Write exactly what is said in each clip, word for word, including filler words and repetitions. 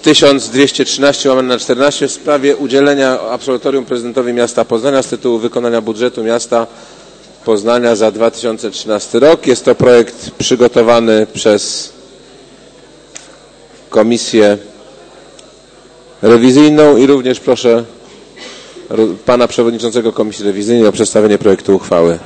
tysiąc dwieście trzynaście łamane na czternaście w sprawie udzielenia absolutorium prezydentowi miasta Poznania z tytułu wykonania budżetu miasta Poznania za dwa tysiące trzynasty rok. Jest to projekt przygotowany przez Komisję Rewizyjną i również proszę pana przewodniczącego Komisji Rewizyjnej o przedstawienie projektu uchwały.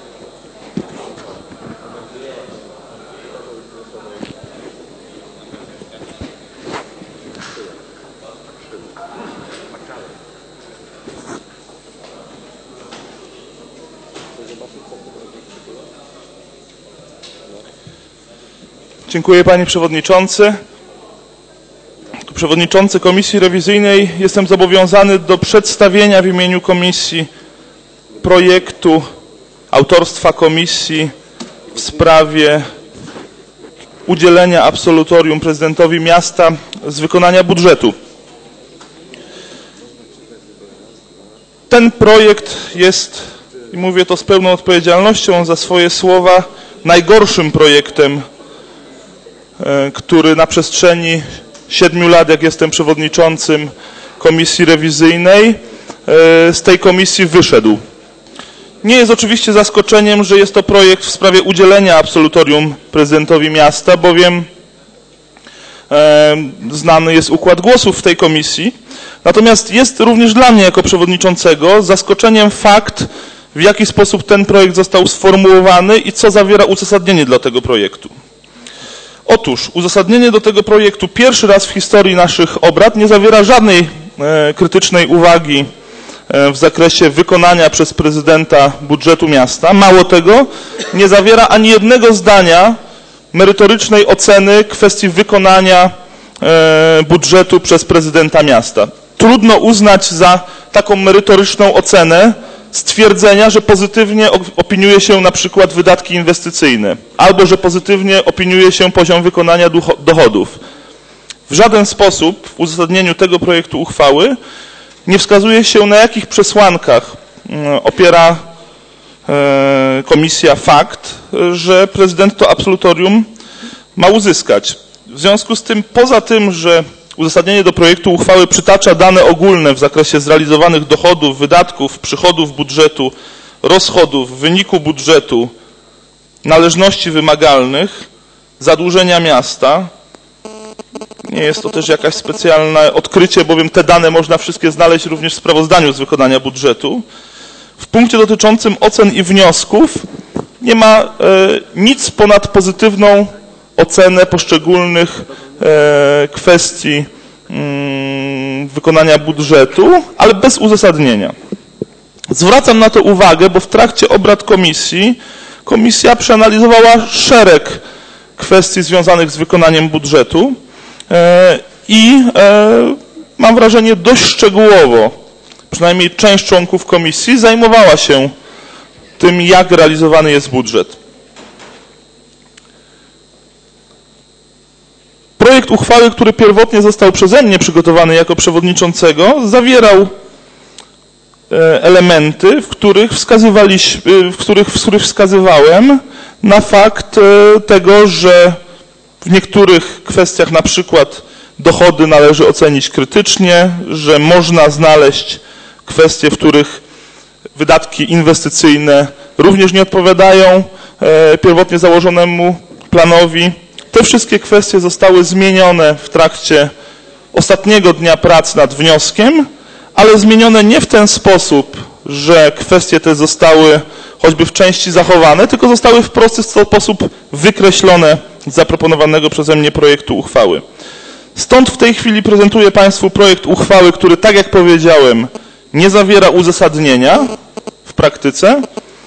Dziękuję panie przewodniczący. Jako przewodniczący Komisji Rewizyjnej jestem zobowiązany do przedstawienia w imieniu komisji projektu autorstwa komisji w sprawie udzielenia absolutorium prezydentowi miasta z wykonania budżetu. Ten projekt jest, i mówię to z pełną odpowiedzialnością za swoje słowa, najgorszym projektem, który na przestrzeni siedmiu lat, jak jestem przewodniczącym Komisji Rewizyjnej, z tej komisji wyszedł. Nie jest oczywiście zaskoczeniem, że jest to projekt w sprawie udzielenia absolutorium prezydentowi miasta, bowiem znany jest układ głosów w tej komisji. Natomiast jest również dla mnie jako przewodniczącego zaskoczeniem fakt, w jaki sposób ten projekt został sformułowany i co zawiera uzasadnienie dla tego projektu. Otóż uzasadnienie do tego projektu pierwszy raz w historii naszych obrad nie zawiera żadnej e, krytycznej uwagi e, w zakresie wykonania przez prezydenta budżetu miasta. Mało tego, nie zawiera ani jednego zdania merytorycznej oceny kwestii wykonania e, budżetu przez prezydenta miasta. Trudno uznać za taką merytoryczną ocenę stwierdzenia, że pozytywnie opiniuje się na przykład wydatki inwestycyjne, albo że pozytywnie opiniuje się poziom wykonania dochodów. W żaden sposób w uzasadnieniu tego projektu uchwały nie wskazuje się, na jakich przesłankach opiera komisja fakt, że prezydent to absolutorium ma uzyskać. W związku z tym, poza tym, że uzasadnienie do projektu uchwały przytacza dane ogólne w zakresie zrealizowanych dochodów, wydatków, przychodów budżetu, rozchodów, wyniku budżetu, należności wymagalnych, zadłużenia miasta. Nie jest to też jakaś specjalne odkrycie, bowiem te dane można wszystkie znaleźć również w sprawozdaniu z wykonania budżetu. W punkcie dotyczącym ocen i wniosków nie ma e, nic ponad pozytywną ocenę poszczególnych e, kwestii mm, wykonania budżetu, ale bez uzasadnienia. Zwracam na to uwagę, bo w trakcie obrad komisji komisja przeanalizowała szereg kwestii związanych z wykonaniem budżetu e, i e, mam wrażenie dość szczegółowo, przynajmniej część członków komisji zajmowała się tym, jak realizowany jest budżet. Projekt uchwały, który pierwotnie został przeze mnie przygotowany jako przewodniczącego, zawierał elementy, w których wskazywaliśmy, w których, w których wskazywałem na fakt tego, że w niektórych kwestiach na przykład dochody należy ocenić krytycznie, że można znaleźć kwestie, w których wydatki inwestycyjne również nie odpowiadają pierwotnie założonemu planowi. Te wszystkie kwestie zostały zmienione w trakcie ostatniego dnia prac nad wnioskiem, ale zmienione nie w ten sposób, że kwestie te zostały choćby w części zachowane, tylko zostały w prosty sposób wykreślone z zaproponowanego przeze mnie projektu uchwały. Stąd w tej chwili prezentuję Państwu projekt uchwały, który, tak jak powiedziałem, nie zawiera uzasadnienia w praktyce.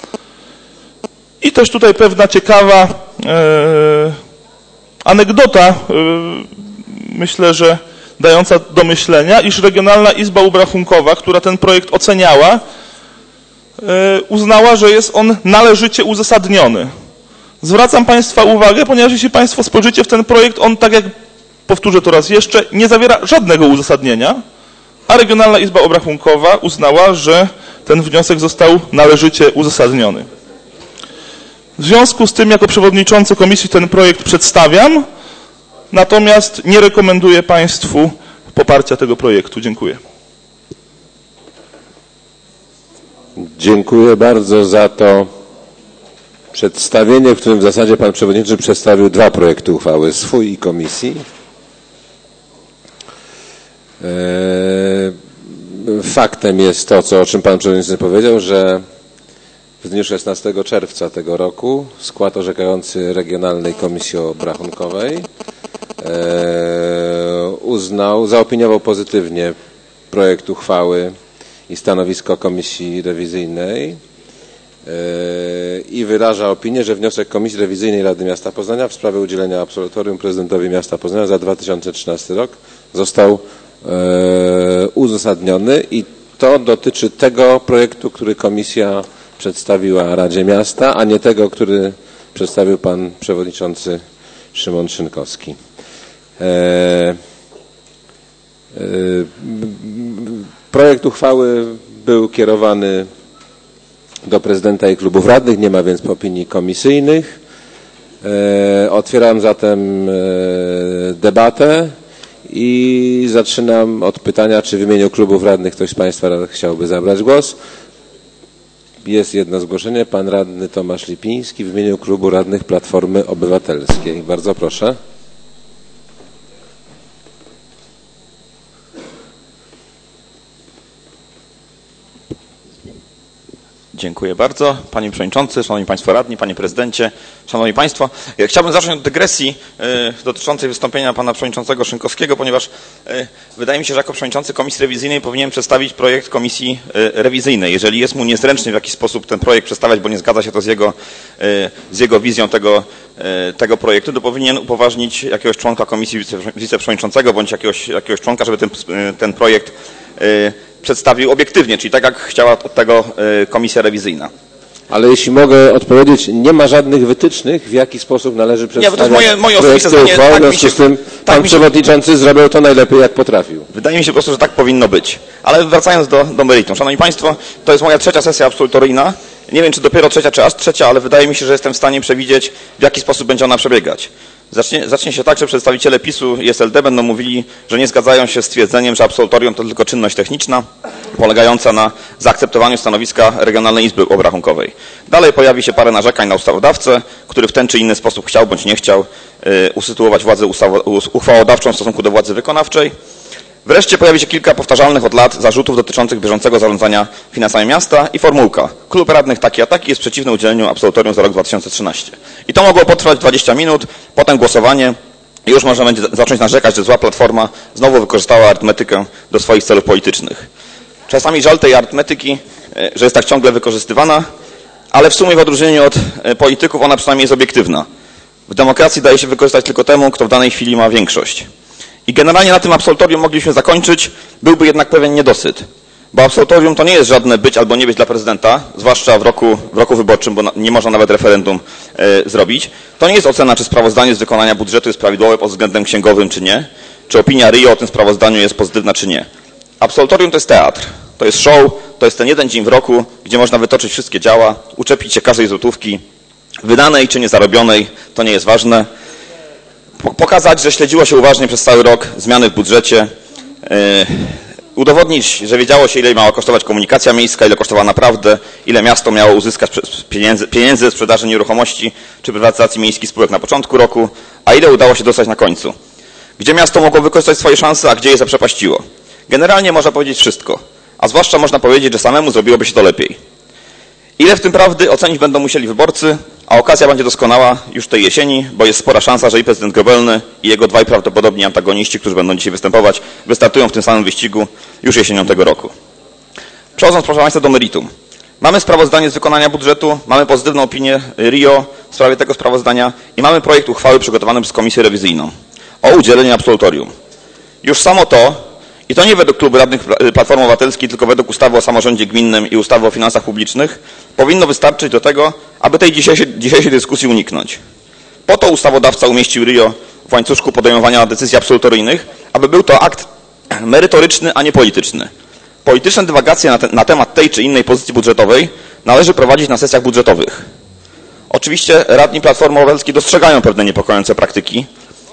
I też tutaj pewna ciekawa e, anegdota, myślę, że dająca do myślenia, iż Regionalna Izba Obrachunkowa, która ten projekt oceniała, uznała, że jest on należycie uzasadniony. Zwracam Państwa uwagę, ponieważ jeśli Państwo spojrzycie w ten projekt, on, tak jak powtórzę to raz jeszcze, nie zawiera żadnego uzasadnienia, a Regionalna Izba Obrachunkowa uznała, że ten wniosek został należycie uzasadniony. W związku z tym, jako przewodniczący komisji ten projekt przedstawiam, natomiast nie rekomenduję Państwu poparcia tego projektu. Dziękuję. Dziękuję bardzo za to przedstawienie, w którym w zasadzie pan przewodniczący przedstawił dwa projekty uchwały, swój i komisji. Faktem jest to, co, o czym pan przewodniczący powiedział, że w dniu szesnastego czerwca tego roku skład orzekający Regionalnej Komisji Obrachunkowej uznał, zaopiniował pozytywnie projekt uchwały i stanowisko Komisji Rewizyjnej i wyraża opinię, że wniosek Komisji Rewizyjnej Rady Miasta Poznania w sprawie udzielenia absolutorium prezydentowi miasta Poznania za dwa tysiące trzynasty rok został uzasadniony i to dotyczy tego projektu, który komisja przedstawiła Radzie Miasta, a nie tego, który przedstawił pan przewodniczący Szymon Szynkowski. E, e, projekt uchwały był kierowany do prezydenta i klubów radnych, nie ma więc opinii komisyjnych. E, otwieram zatem e, debatę i zaczynam od pytania, czy w imieniu klubów radnych ktoś z państwa chciałby zabrać głos. Jest jedno zgłoszenie, pan radny Tomasz Lipiński w imieniu klubu radnych Platformy Obywatelskiej. Bardzo proszę. Dziękuję bardzo. Panie Przewodniczący, Szanowni Państwo Radni, Panie Prezydencie, Szanowni Państwo. Chciałbym zacząć od dygresji y, dotyczącej wystąpienia Pana Przewodniczącego Szynkowskiego, ponieważ y, wydaje mi się, że jako Przewodniczący Komisji Rewizyjnej powinien przedstawić projekt Komisji y, Rewizyjnej. Jeżeli jest mu niezręczny w jakiś sposób ten projekt przedstawiać, bo nie zgadza się to z jego, y, z jego wizją tego, y, tego projektu, to powinien upoważnić jakiegoś członka Komisji wice, Wiceprzewodniczącego bądź jakiegoś, jakiegoś członka, żeby ten, y, ten projekt y, przedstawił obiektywnie, czyli tak jak chciała od tego Komisja Rewizyjna. Ale jeśli mogę odpowiedzieć, nie ma żadnych wytycznych, w jaki sposób należy przedstawiać nie, bo to jest moje, moje osobiste zdanie. Uchwały, Tak w związku z tym tak pan przewodniczący się... zrobił to najlepiej, jak potrafił. Wydaje mi się po prostu, że tak powinno być. Ale wracając do, do meritum. Szanowni Państwo, to jest moja trzecia sesja absolutoryjna. Nie wiem, czy dopiero trzecia, czy aż trzecia, ale wydaje mi się, że jestem w stanie przewidzieć, w jaki sposób będzie ona przebiegać. Zacznie, zacznie się tak, że przedstawiciele PiSu i S L D będą mówili, że nie zgadzają się z stwierdzeniem, że absolutorium to tylko czynność techniczna polegająca na zaakceptowaniu stanowiska Regionalnej Izby Obrachunkowej. Dalej pojawi się parę narzekań na ustawodawcę, który w ten czy inny sposób chciał bądź nie chciał y, usytuować władzę uchwałodawczą w stosunku do władzy wykonawczej. Wreszcie pojawi się kilka powtarzalnych od lat zarzutów dotyczących bieżącego zarządzania finansami miasta i formułka. Klub radnych taki a taki jest przeciwny udzieleniu absolutorium za rok dwa tysiące trzynasty. I to mogło potrwać dwadzieścia minut, potem głosowanie i już można będzie zacząć narzekać, że zła Platforma znowu wykorzystała arytmetykę do swoich celów politycznych. Czasami żal tej arytmetyki, że jest tak ciągle wykorzystywana, ale w sumie w odróżnieniu od polityków ona przynajmniej jest obiektywna. W demokracji daje się wykorzystać tylko temu, kto w danej chwili ma większość. I generalnie na tym absolutorium mogliśmy zakończyć, byłby jednak pewien niedosyt. Bo absolutorium to nie jest żadne być albo nie być dla prezydenta, zwłaszcza w roku, w roku wyborczym, bo nie można nawet referendum e, zrobić. To nie jest ocena, czy sprawozdanie z wykonania budżetu jest prawidłowe pod względem księgowym, czy nie. Czy opinia R I O o tym sprawozdaniu jest pozytywna, czy nie. Absolutorium to jest teatr, to jest show, to jest ten jeden dzień w roku, gdzie można wytoczyć wszystkie działa, uczepić się każdej złotówki, wydanej czy niezarobionej, to nie jest ważne. Pokazać, że śledziło się uważnie przez cały rok zmiany w budżecie, yy, udowodnić, że wiedziało się, ile miała kosztować komunikacja miejska, ile kosztowała naprawdę, ile miasto miało uzyskać pieniędzy, pieniędzy ze sprzedaży nieruchomości czy prywatyzacji miejskich spółek na początku roku, a ile udało się dostać na końcu. Gdzie miasto mogło wykorzystać swoje szanse, a gdzie je zaprzepaściło. Generalnie można powiedzieć wszystko, a zwłaszcza można powiedzieć, że samemu zrobiłoby się to lepiej. Ile w tym prawdy ocenić będą musieli wyborcy, a okazja będzie doskonała już tej jesieni, bo jest spora szansa, że i prezydent Grobelny i jego dwaj prawdopodobni antagoniści, którzy będą dzisiaj występować, wystartują w tym samym wyścigu już jesienią tego roku. Przechodząc, proszę Państwa, do meritum. Mamy sprawozdanie z wykonania budżetu, mamy pozytywną opinię R I O w sprawie tego sprawozdania i mamy projekt uchwały przygotowany przez Komisję Rewizyjną o udzieleniu absolutorium. Już samo to, i to nie według klubu radnych Platformy Obywatelskiej, tylko według ustawy o samorządzie gminnym i ustawy o finansach publicznych, powinno wystarczyć do tego, aby tej dzisiejszej, dzisiejszej dyskusji uniknąć. Po to ustawodawca umieścił R I O w łańcuszku podejmowania decyzji absolutoryjnych, aby był to akt merytoryczny, a nie polityczny. Polityczne dywagacje na, te, na temat tej czy innej pozycji budżetowej należy prowadzić na sesjach budżetowych. Oczywiście radni Platformy Obywatelskiej dostrzegają pewne niepokojące praktyki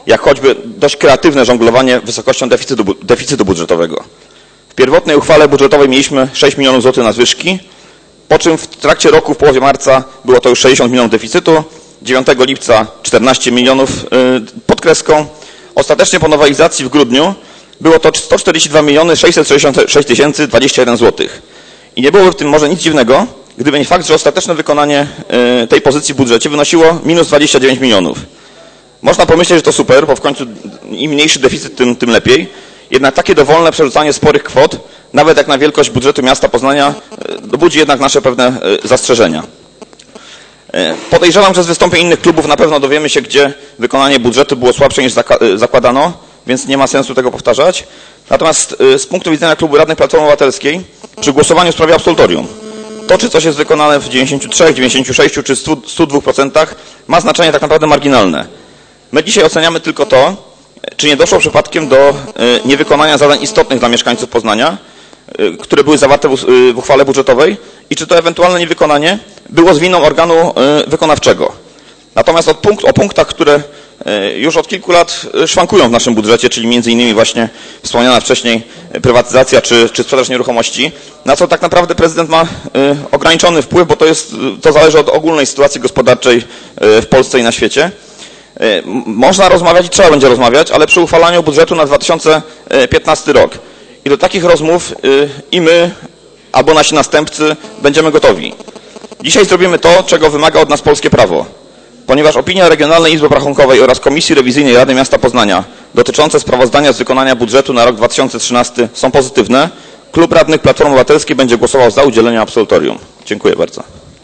jak choćby dość kreatywne żonglowanie wysokością deficytu, deficytu budżetowego. W pierwotnej uchwale budżetowej mieliśmy sześć milionów złotych nadwyżki, po czym w trakcie roku, w połowie marca, było to już sześćdziesiąt milionów deficytu, dziewiątego lipca czternaście milionów pod kreską. Ostatecznie po nowelizacji w grudniu było to sto czterdzieści dwa miliony sześćset sześćdziesiąt sześć tysięcy dwadzieścia jeden złotych. I nie byłoby w tym może nic dziwnego, gdyby nie fakt, że ostateczne wykonanie tej pozycji w budżecie wynosiło minus dwadzieścia dziewięć milionów. Można pomyśleć, że to super, bo w końcu im mniejszy deficyt, tym, tym lepiej. Jednak takie dowolne przerzucanie sporych kwot, nawet jak na wielkość budżetu miasta Poznania, budzi jednak nasze pewne zastrzeżenia. Podejrzewam, że z wystąpień innych klubów na pewno dowiemy się, gdzie wykonanie budżetu było słabsze niż zakładano, więc nie ma sensu tego powtarzać. Natomiast z punktu widzenia klubu radnych Platformy Obywatelskiej, przy głosowaniu w sprawie absolutorium, to, czy coś jest wykonane w dziewięćdziesięciu trzech, dziewięćdziesięciu sześciu czy stu dwóch procentach, ma znaczenie tak naprawdę marginalne. My dzisiaj oceniamy tylko to, czy nie doszło przypadkiem do niewykonania zadań istotnych dla mieszkańców Poznania, które były zawarte w uchwale budżetowej i czy to ewentualne niewykonanie było z winą organu wykonawczego. Natomiast od punkt, o punktach, które już od kilku lat szwankują w naszym budżecie, czyli między innymi właśnie wspomniana wcześniej prywatyzacja czy, czy sprzedaż nieruchomości, na co tak naprawdę prezydent ma ograniczony wpływ, bo to, jest, to zależy od ogólnej sytuacji gospodarczej w Polsce i na świecie. Można rozmawiać i trzeba będzie rozmawiać, ale przy uchwalaniu budżetu na dwa tysiące piętnasty rok. I do takich rozmów i my, albo nasi następcy będziemy gotowi. Dzisiaj zrobimy to, czego wymaga od nas polskie prawo. Ponieważ opinia Regionalnej Izby Obrachunkowej oraz Komisji Rewizyjnej Rady Miasta Poznania dotyczące sprawozdania z wykonania budżetu na rok dwa tysiące trzynasty są pozytywne, klub radnych Platformy Obywatelskiej będzie głosował za udzieleniem absolutorium. Dziękuję bardzo.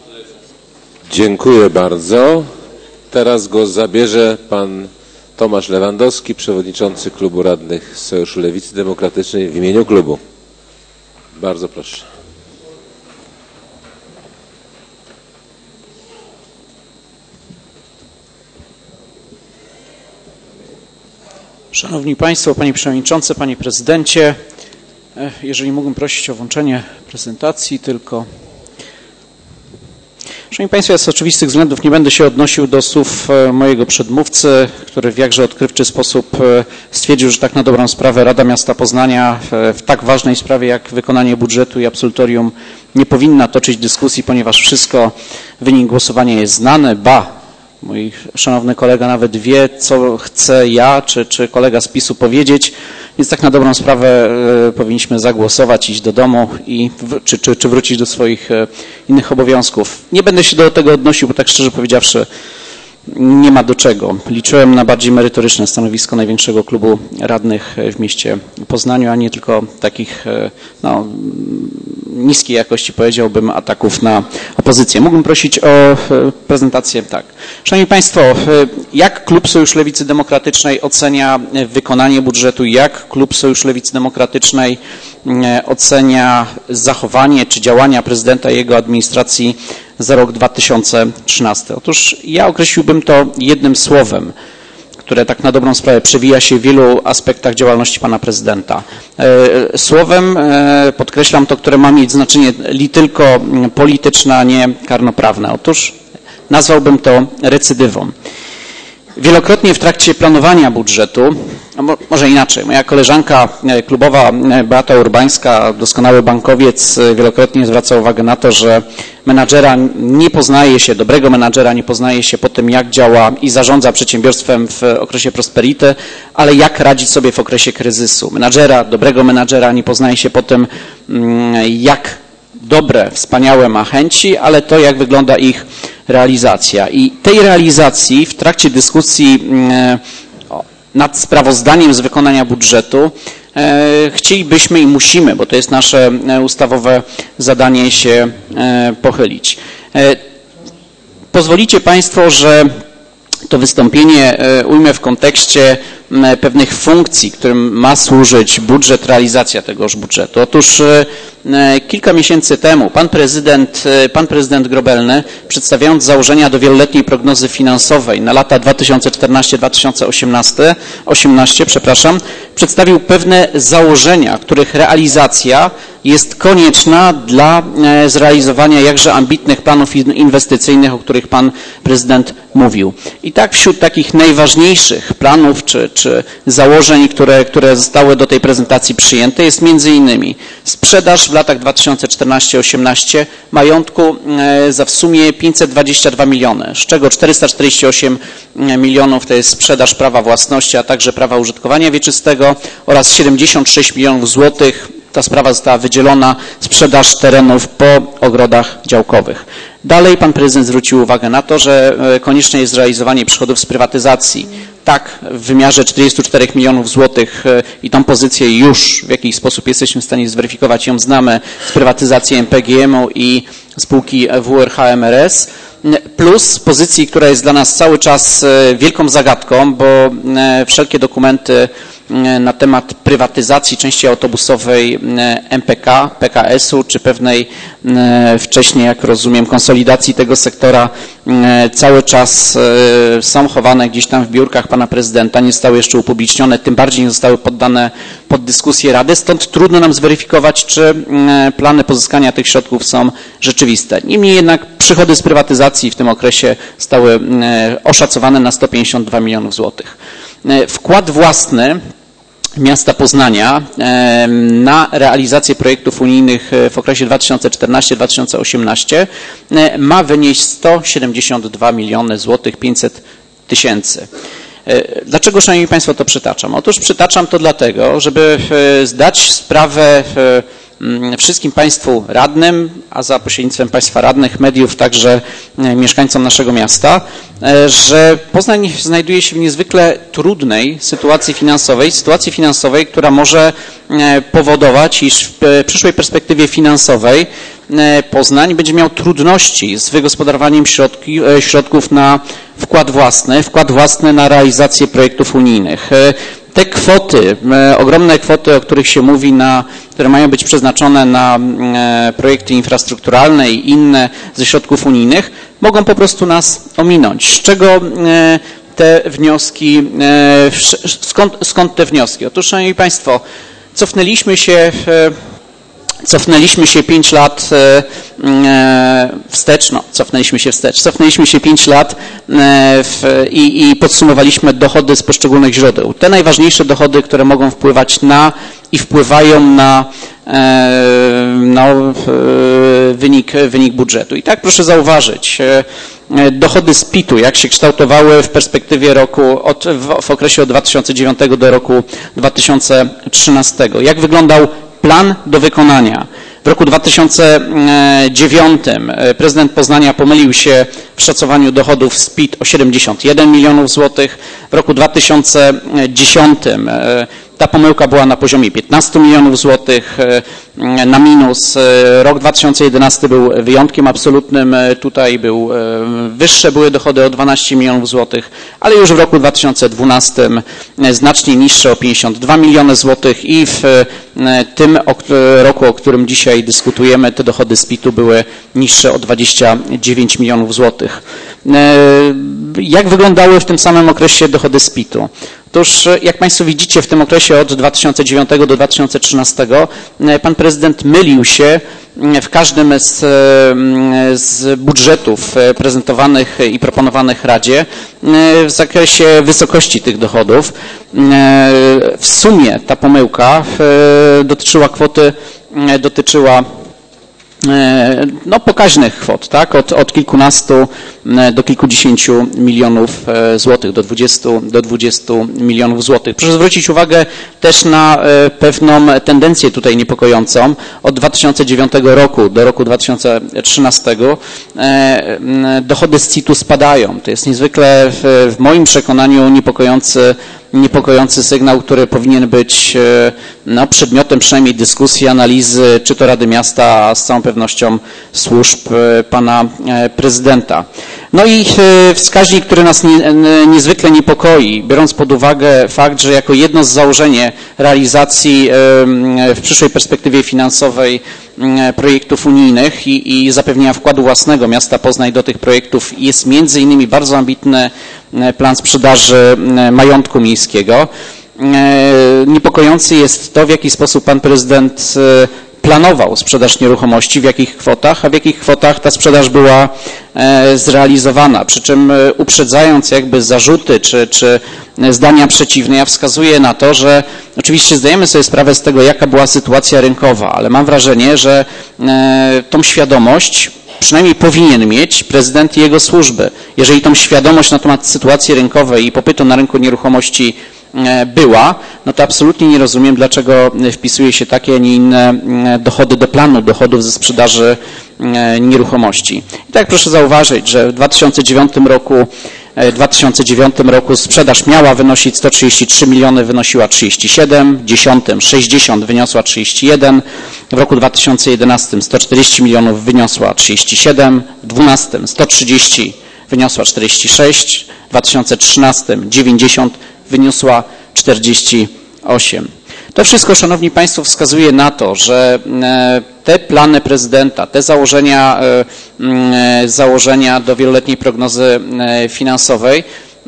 Dziękuję bardzo. Teraz głos zabierze pan Tomasz Lewandowski, przewodniczący klubu radnych Sojuszu Lewicy Demokratycznej w imieniu klubu. Bardzo proszę. Szanowni Państwo, Panie Przewodniczący, Panie Prezydencie, jeżeli mógłbym prosić o włączenie prezentacji tylko. Szanowni Państwo, ja z oczywistych względów nie będę się odnosił do słów mojego przedmówcy, który w jakże odkrywczy sposób stwierdził, że tak na dobrą sprawę Rada Miasta Poznania w tak ważnej sprawie jak wykonanie budżetu i absolutorium nie powinna toczyć dyskusji, ponieważ wszystko, wynik głosowania jest znany, ba, mój szanowny kolega nawet wie, co chcę ja, czy, czy kolega z PiSu powiedzieć, więc tak na dobrą sprawę y, powinniśmy zagłosować, iść do domu i w, czy, czy, czy wrócić do swoich y, innych obowiązków. Nie będę się do tego odnosił, bo tak szczerze powiedziawszy nie ma do czego. Liczyłem na bardziej merytoryczne stanowisko największego klubu radnych w mieście Poznaniu, a nie tylko takich no, niskiej jakości, powiedziałbym, ataków na opozycję. Mógłbym prosić o prezentację. Tak. Szanowni Państwo, jak klub Sojusz Lewicy Demokratycznej ocenia wykonanie budżetu, jak klub Sojusz Lewicy Demokratycznej ocenia zachowanie czy działania prezydenta i jego administracji za rok dwa tysiące trzynasty? Otóż ja określiłbym to jednym słowem, które tak na dobrą sprawę przewija się w wielu aspektach działalności pana prezydenta. Słowem, podkreślam to, które ma mieć znaczenie li tylko polityczne, a nie karnoprawne. Otóż nazwałbym to recydywą. Wielokrotnie w trakcie planowania budżetu, no może inaczej, moja koleżanka klubowa Beata Urbańska, doskonały bankowiec, wielokrotnie zwraca uwagę na to, że menadżera nie poznaje się, dobrego menadżera nie poznaje się po tym, jak działa i zarządza przedsiębiorstwem w okresie prosperity, ale jak radzić sobie w okresie kryzysu. Menadżera, dobrego menadżera nie poznaje się po tym, jak dobre, wspaniałe ma chęci, ale to, jak wygląda ich realizacja. I tej realizacji w trakcie dyskusji nad sprawozdaniem z wykonania budżetu chcielibyśmy i musimy, bo to jest nasze ustawowe zadanie, się pochylić. Pozwolicie Państwo, że to wystąpienie ujmę w kontekście pewnych funkcji, którym ma służyć budżet, realizacja tegoż budżetu. Otóż Kilka miesięcy temu pan prezydent, pan prezydent Grobelny, przedstawiając założenia do wieloletniej prognozy finansowej na lata dwa tysiące czternaście do dwa tysiące osiemnaście, przepraszam, przedstawił pewne założenia, których realizacja jest konieczna dla zrealizowania jakże ambitnych planów inwestycyjnych, o których pan prezydent mówił. I tak wśród takich najważniejszych planów czy, czy założeń, które, które zostały do tej prezentacji przyjęte, jest między innymi sprzedaż w latach dwa tysiące czternaście do osiemnaście majątku za w sumie pięćset dwadzieścia dwa miliony, z czego czterysta czterdzieści osiem milionów to jest sprzedaż prawa własności, a także prawa użytkowania wieczystego oraz siedemdziesiąt sześć milionów złotych. Ta sprawa została wydzielona, sprzedaż terenów po ogrodach działkowych. Dalej pan prezydent zwrócił uwagę na to, że konieczne jest zrealizowanie przychodów z prywatyzacji. Tak, w wymiarze czterdziestu czterech milionów złotych i tą pozycję już w jakiś sposób jesteśmy w stanie zweryfikować, ją znamy z prywatyzacji M P G M-u i spółki W R H M R S. Plus pozycji, która jest dla nas cały czas wielką zagadką, bo wszelkie dokumenty na temat prywatyzacji części autobusowej M P K, P K S-u, czy pewnej wcześniej, jak rozumiem, konsolidacji tego sektora cały czas są chowane gdzieś tam w biurkach pana prezydenta, nie zostały jeszcze upublicznione, tym bardziej nie zostały poddane pod dyskusję Rady, stąd trudno nam zweryfikować, czy plany pozyskania tych środków są rzeczywiste. Niemniej jednak przychody z prywatyzacji w tym okresie zostały oszacowane na sto pięćdziesiąt dwa milionów złotych. Wkład własny miasta Poznania na realizację projektów unijnych w okresie dwa tysiące czternasty do dwa tysiące osiemnastego ma wynieść sto siedemdziesiąt dwa miliony złotych pięćset tysięcy. Dlaczego, szanowni państwo, to przytaczam? Otóż przytaczam to dlatego, żeby zdać sprawę wszystkim państwu radnym, a za pośrednictwem państwa radnych, mediów, także mieszkańcom naszego miasta, że Poznań znajduje się w niezwykle trudnej sytuacji finansowej, sytuacji finansowej, która może powodować, iż w przyszłej perspektywie finansowej Poznań będzie miał trudności z wygospodarowaniem środki, środków na wkład własny, wkład własny na realizację projektów unijnych. Te kwoty, ogromne kwoty, o których się mówi, na, które mają być przeznaczone na projekty infrastrukturalne i inne ze środków unijnych, mogą po prostu nas ominąć. Z czego te wnioski, skąd, skąd te wnioski? Otóż, szanowni państwo, cofnęliśmy się w Cofnęliśmy się pięć lat wstecz, no, cofnęliśmy się wstecz, cofnęliśmy się pięć lat w, i, i podsumowaliśmy dochody z poszczególnych źródeł. Te najważniejsze dochody, które mogą wpływać na i wpływają na, na wynik, wynik budżetu. I tak proszę zauważyć, dochody z P I T-u, jak się kształtowały w perspektywie roku, od, w, w okresie od dwa tysiące dziewiątego do roku dwa tysiące trzynastego. Jak wyglądał plan do wykonania? W roku dwa tysiące dziewiątym prezydent Poznania pomylił się w szacowaniu dochodów z P I T o siedemdziesiąt jeden milionów złotych. W roku dwa tysiące dziesiątym ta pomyłka była na poziomie piętnastu milionów złotych na minus. Rok dwa tysiące jedenasty był wyjątkiem absolutnym. Tutaj był, wyższe były dochody o dwanaście milionów złotych, ale już w roku dwa tysiące dwunastym znacznie niższe o pięćdziesiąt dwa miliony złotych i w tym roku, o którym dzisiaj dyskutujemy, te dochody z P I T-u były niższe o dwadzieścia dziewięć milionów złotych. Jak wyglądały w tym samym okresie dochody z P I T-u? Otóż, jak państwo widzicie, w tym okresie od dwa tysiące dziewiątego do dwa tysiące trzynastego pan prezydent mylił się w każdym z, z budżetów prezentowanych i proponowanych Radzie w zakresie wysokości tych dochodów. W sumie ta pomyłka dotyczyła kwoty, dotyczyła no, pokaźnych kwot, tak? Od, od kilkunastu do kilkudziesięciu milionów złotych, do dwudziestu, do dwudziestu milionów złotych. Proszę zwrócić uwagę też na pewną tendencję tutaj niepokojącą. Od dwa tysiące dziewiątego roku do roku dwa tysiące trzynastego dochody z C I T-u spadają. To jest niezwykle w, w moim przekonaniu niepokojący niepokojący sygnał, który powinien być no, przedmiotem przynajmniej dyskusji, analizy, czy to Rady Miasta, a z całą pewnością służb pana prezydenta. No i wskaźnik, który nas nie, niezwykle niepokoi, biorąc pod uwagę fakt, że jako jedno z założeń realizacji w przyszłej perspektywie finansowej projektów unijnych i, i zapewnienia wkładu własnego miasta Poznań do tych projektów jest między innymi bardzo ambitny plan sprzedaży majątku miejskiego. Niepokojący jest to, w jaki sposób pan prezydent planował sprzedaż nieruchomości, w jakich kwotach, a w jakich kwotach ta sprzedaż była zrealizowana. Przy czym uprzedzając jakby zarzuty czy, czy zdania przeciwne, ja wskazuję na to, że oczywiście zdajemy sobie sprawę z tego, jaka była sytuacja rynkowa, ale mam wrażenie, że tą świadomość przynajmniej powinien mieć prezydent i jego służby. Jeżeli tą świadomość na temat sytuacji rynkowej i popytu na rynku nieruchomości była, no to absolutnie nie rozumiem, dlaczego wpisuje się takie, a nie inne dochody do planu dochodów ze sprzedaży nieruchomości. I tak proszę zauważyć, że w dwa tysiące dziewiątym roku w dwa tysiące dziewiątym roku sprzedaż miała wynosić sto trzydzieści trzy miliony, wynosiła trzydzieści siedem, w dziesiątym sześćdziesiąt, wyniosła trzydzieści jeden, w roku dwa tysiące jedenastym sto czterdzieści milionów, wyniosła trzydzieści siedem, w dwunastym sto trzydzieści, wyniosła czterdzieści sześć, w dwa tysiące trzynastym dziewięćdziesiąt, wyniosła czterdzieści osiem. To wszystko, szanowni państwo, wskazuje na to, że te plany prezydenta, te założenia, założenia do wieloletniej prognozy finansowej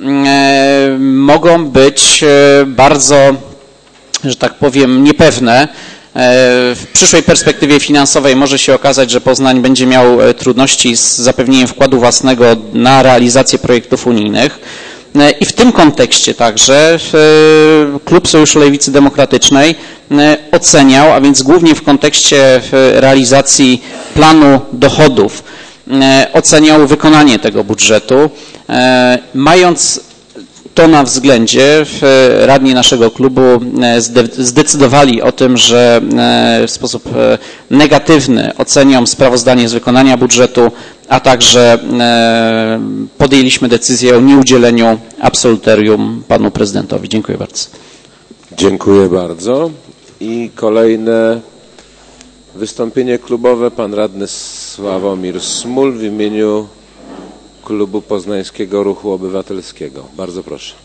mogą być bardzo, że tak powiem, niepewne. W przyszłej perspektywie finansowej może się okazać, że Poznań będzie miał trudności z zapewnieniem wkładu własnego na realizację projektów unijnych. I w tym kontekście także Klub Sojuszu Lewicy Demokratycznej oceniał, a więc głównie w kontekście realizacji planu dochodów, oceniał wykonanie tego budżetu, mając to na względzie, radni naszego klubu zdecydowali o tym, że w sposób negatywny ocenią sprawozdanie z wykonania budżetu, a także podjęliśmy decyzję o nieudzieleniu absolutorium panu prezydentowi. Dziękuję bardzo. Dziękuję bardzo. I kolejne wystąpienie klubowe, pan radny Sławomir Smul w imieniu Klubu Poznańskiego Ruchu Obywatelskiego. Bardzo proszę.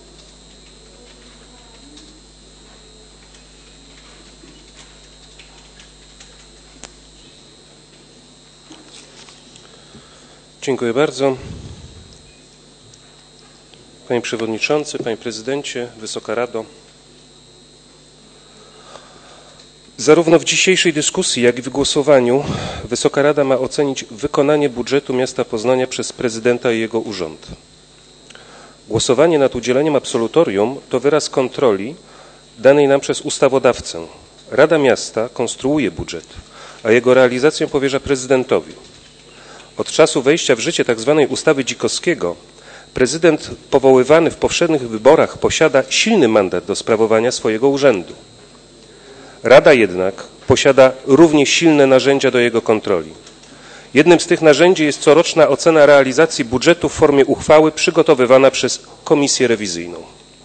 Dziękuję bardzo. Panie Przewodniczący, Panie Prezydencie, Wysoka Rado. Zarówno w dzisiejszej dyskusji, jak i w głosowaniu Wysoka Rada ma ocenić wykonanie budżetu miasta Poznania przez prezydenta i jego urząd. Głosowanie nad udzieleniem absolutorium to wyraz kontroli danej nam przez ustawodawcę. Rada Miasta konstruuje budżet, a jego realizację powierza prezydentowi. Od czasu wejścia w życie tzw. ustawy Dzikowskiego prezydent powoływany w powszechnych wyborach posiada silny mandat do sprawowania swojego urzędu. Rada jednak posiada równie silne narzędzia do jego kontroli. Jednym z tych narzędzi jest coroczna ocena realizacji budżetu w formie uchwały przygotowywana przez Komisję Rewizyjną.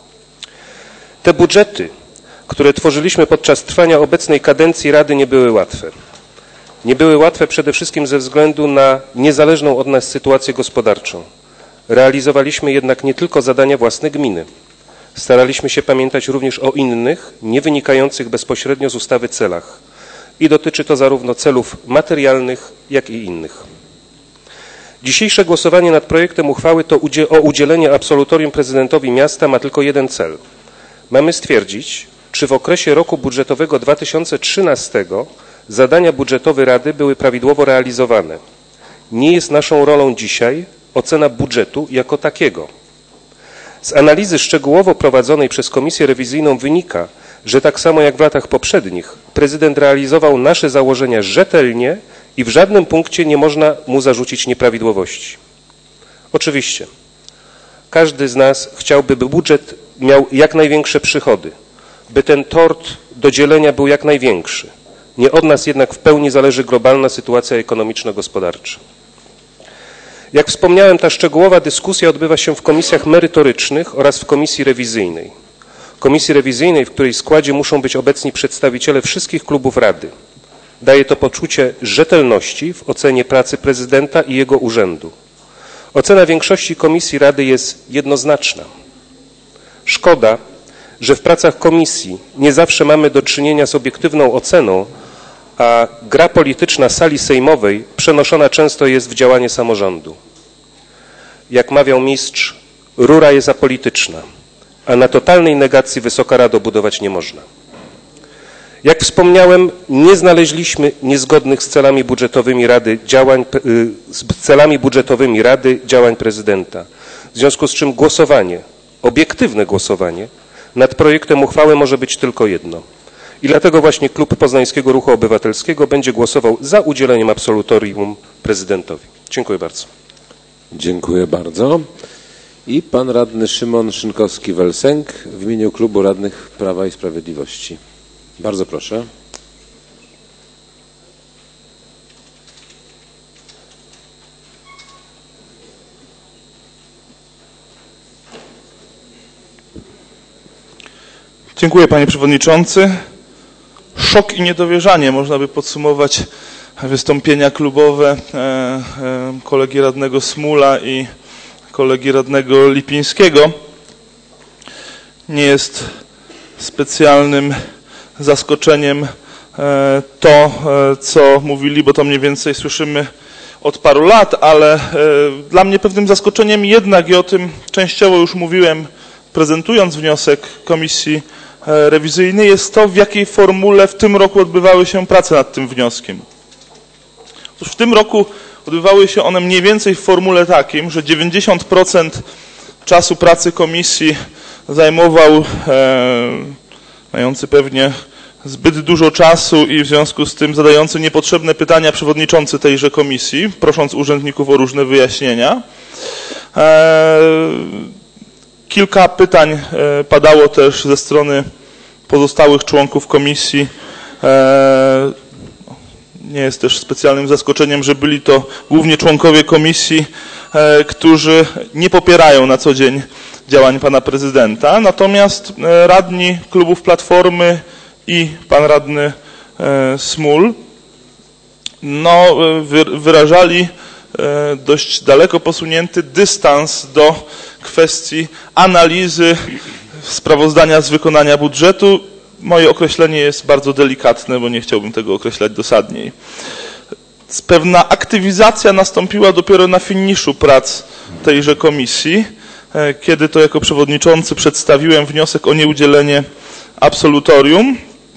Te budżety, które tworzyliśmy podczas trwania obecnej kadencji Rady, nie były łatwe. Nie były łatwe przede wszystkim ze względu na niezależną od nas sytuację gospodarczą. Realizowaliśmy jednak nie tylko zadania własne gminy. Staraliśmy się pamiętać również o innych, nie wynikających bezpośrednio z ustawy celach. I dotyczy to zarówno celów materialnych, jak i innych. Dzisiejsze głosowanie nad projektem uchwały to o udzielenie absolutorium prezydentowi miasta ma tylko jeden cel. Mamy stwierdzić, czy w okresie roku budżetowego dwa tysiące trzynastego zadania budżetowe Rady były prawidłowo realizowane. Nie jest naszą rolą dzisiaj ocena budżetu jako takiego. Z analizy szczegółowo prowadzonej przez Komisję Rewizyjną wynika, że tak samo jak w latach poprzednich prezydent realizował nasze założenia rzetelnie i w żadnym punkcie nie można mu zarzucić nieprawidłowości. Oczywiście, każdy z nas chciałby, by budżet miał jak największe przychody, by ten tort do dzielenia był jak największy. Nie od nas jednak w pełni zależy globalna sytuacja ekonomiczno-gospodarcza. Jak wspomniałem, ta szczegółowa dyskusja odbywa się w komisjach merytorycznych oraz w komisji rewizyjnej. Komisji rewizyjnej, w której składzie muszą być obecni przedstawiciele wszystkich klubów Rady. Daje to poczucie rzetelności w ocenie pracy prezydenta i jego urzędu. Ocena większości komisji Rady jest jednoznaczna. Szkoda, że w pracach komisji nie zawsze mamy do czynienia z obiektywną oceną, a gra polityczna sali sejmowej przenoszona często jest w działanie samorządu. Jak mawiał mistrz, rura jest apolityczna, a na totalnej negacji Wysoka Rado budować nie można. Jak wspomniałem, nie znaleźliśmy niezgodnych z celami budżetowymi Rady działań, z celami budżetowymi Rady działań prezydenta. W związku z czym głosowanie, obiektywne głosowanie nad projektem uchwały może być tylko jedno. I dlatego właśnie Klub Poznańskiego Ruchu Obywatelskiego będzie głosował za udzieleniem absolutorium prezydentowi. Dziękuję bardzo. Dziękuję bardzo. I pan radny Szymon Szynkowski-Welsenk w imieniu Klubu Radnych Prawa i Sprawiedliwości. Bardzo proszę. Dziękuję, panie przewodniczący. Szok i niedowierzanie, można by podsumować wystąpienia klubowe kolegi radnego Smula i kolegi radnego Lipińskiego. Nie jest specjalnym zaskoczeniem to, co mówili, bo to mniej więcej słyszymy od paru lat, ale dla mnie pewnym zaskoczeniem jednak, i o tym częściowo już mówiłem, prezentując wniosek Komisji Rewizyjnej, jest to, w jakiej formule w tym roku odbywały się prace nad tym wnioskiem. Otóż w tym roku odbywały się one mniej więcej w formule takim, że dziewięćdziesiąt procent czasu pracy komisji zajmował e, mający pewnie zbyt dużo czasu i w związku z tym zadający niepotrzebne pytania przewodniczący tejże komisji, prosząc urzędników o różne wyjaśnienia. E, kilka pytań e, padało też ze strony pozostałych członków komisji. E, nie jest też specjalnym zaskoczeniem, że byli to głównie członkowie komisji, e, którzy nie popierają na co dzień działań pana prezydenta. Natomiast e, radni klubów Platformy i pan radny e, Smul no, wy, wyrażali e, dość daleko posunięty dystans do kwestii analizy sprawozdania z wykonania budżetu. Moje określenie jest bardzo delikatne, bo nie chciałbym tego określać dosadniej. Pewna aktywizacja nastąpiła dopiero na finiszu prac tejże komisji, kiedy to jako przewodniczący przedstawiłem wniosek o nieudzielenie absolutorium.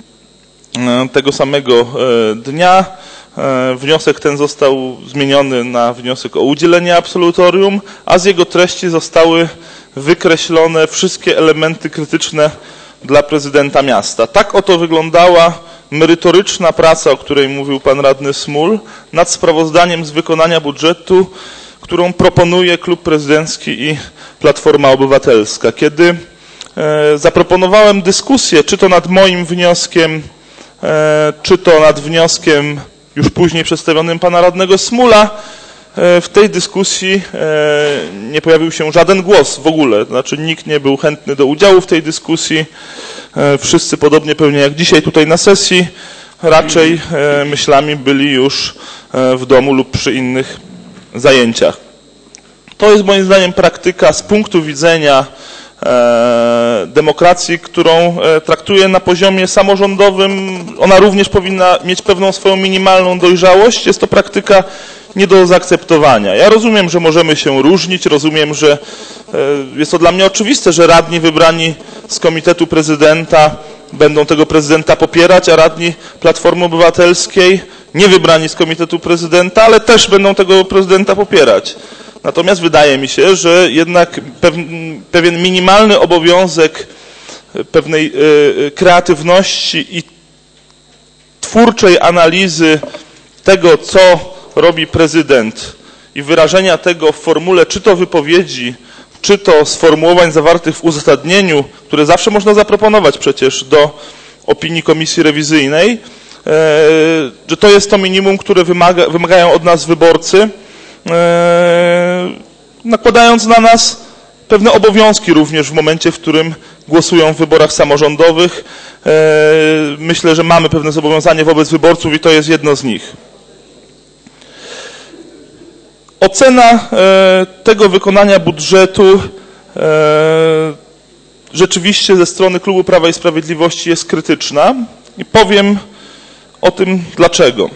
Tego samego dnia wniosek ten został zmieniony na wniosek o udzielenie absolutorium, a z jego treści zostały wykreślone wszystkie elementy krytyczne dla prezydenta miasta. Tak oto wyglądała merytoryczna praca, o której mówił pan radny Smul, nad sprawozdaniem z wykonania budżetu, którą proponuje Klub Prezydencki i Platforma Obywatelska. Kiedy e, zaproponowałem dyskusję, czy to nad moim wnioskiem, e, czy to nad wnioskiem już później przedstawionym pana radnego Smula, w tej dyskusji nie pojawił się żaden głos w ogóle, znaczy nikt nie był chętny do udziału w tej dyskusji. Wszyscy podobnie pewnie jak dzisiaj tutaj na sesji, raczej myślami byli już w domu lub przy innych zajęciach. To jest moim zdaniem praktyka z punktu widzenia demokracji, którą traktuję na poziomie samorządowym. Ona również powinna mieć pewną swoją minimalną dojrzałość. Jest to praktyka nie do zaakceptowania. Ja rozumiem, że możemy się różnić, rozumiem, że jest to dla mnie oczywiste, że radni wybrani z Komitetu Prezydenta będą tego prezydenta popierać, a radni Platformy Obywatelskiej nie wybrani z Komitetu Prezydenta, ale też będą tego prezydenta popierać. Natomiast wydaje mi się, że jednak pewien minimalny obowiązek pewnej kreatywności i twórczej analizy tego, co robi prezydent i wyrażenia tego w formule czy to wypowiedzi, czy to sformułowań zawartych w uzasadnieniu, które zawsze można zaproponować przecież do opinii komisji rewizyjnej, że to jest to minimum, które wymaga, wymagają od nas wyborcy, nakładając na nas pewne obowiązki również w momencie, w którym głosują w wyborach samorządowych. Myślę, że mamy pewne zobowiązanie wobec wyborców i to jest jedno z nich. Ocena e, tego wykonania budżetu e, rzeczywiście ze strony Klubu Prawa i Sprawiedliwości jest krytyczna i powiem o tym dlaczego.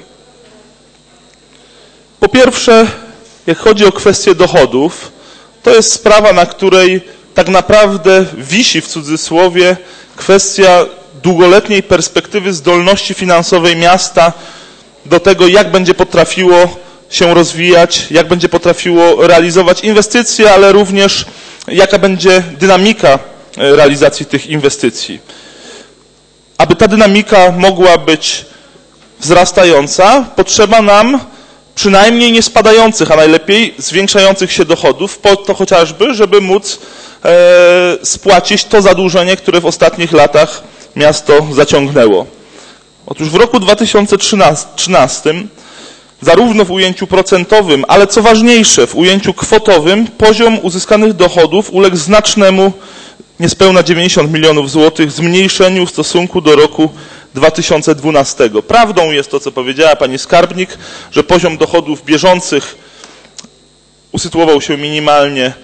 Po pierwsze, jak chodzi o kwestię dochodów, to jest sprawa, na której tak naprawdę wisi w cudzysłowie kwestia długoletniej perspektywy zdolności finansowej miasta do tego, jak będzie potrafiło się rozwijać, jak będzie potrafiło realizować inwestycje, ale również jaka będzie dynamika realizacji tych inwestycji. Aby ta dynamika mogła być wzrastająca, potrzeba nam przynajmniej nie spadających, a najlepiej zwiększających się dochodów, po to chociażby, żeby móc e, spłacić to zadłużenie, które w ostatnich latach miasto zaciągnęło. Otóż w roku dwa tysiące trzynastym, zarówno w ujęciu procentowym, ale co ważniejsze, w ujęciu kwotowym, poziom uzyskanych dochodów uległ znacznemu, niespełna dziewięćdziesiąt milionów złotych, zmniejszeniu w stosunku do roku dwa tysiące dwunastego. Prawdą jest to, co powiedziała pani skarbnik, że poziom dochodów bieżących usytuował się minimalnie e,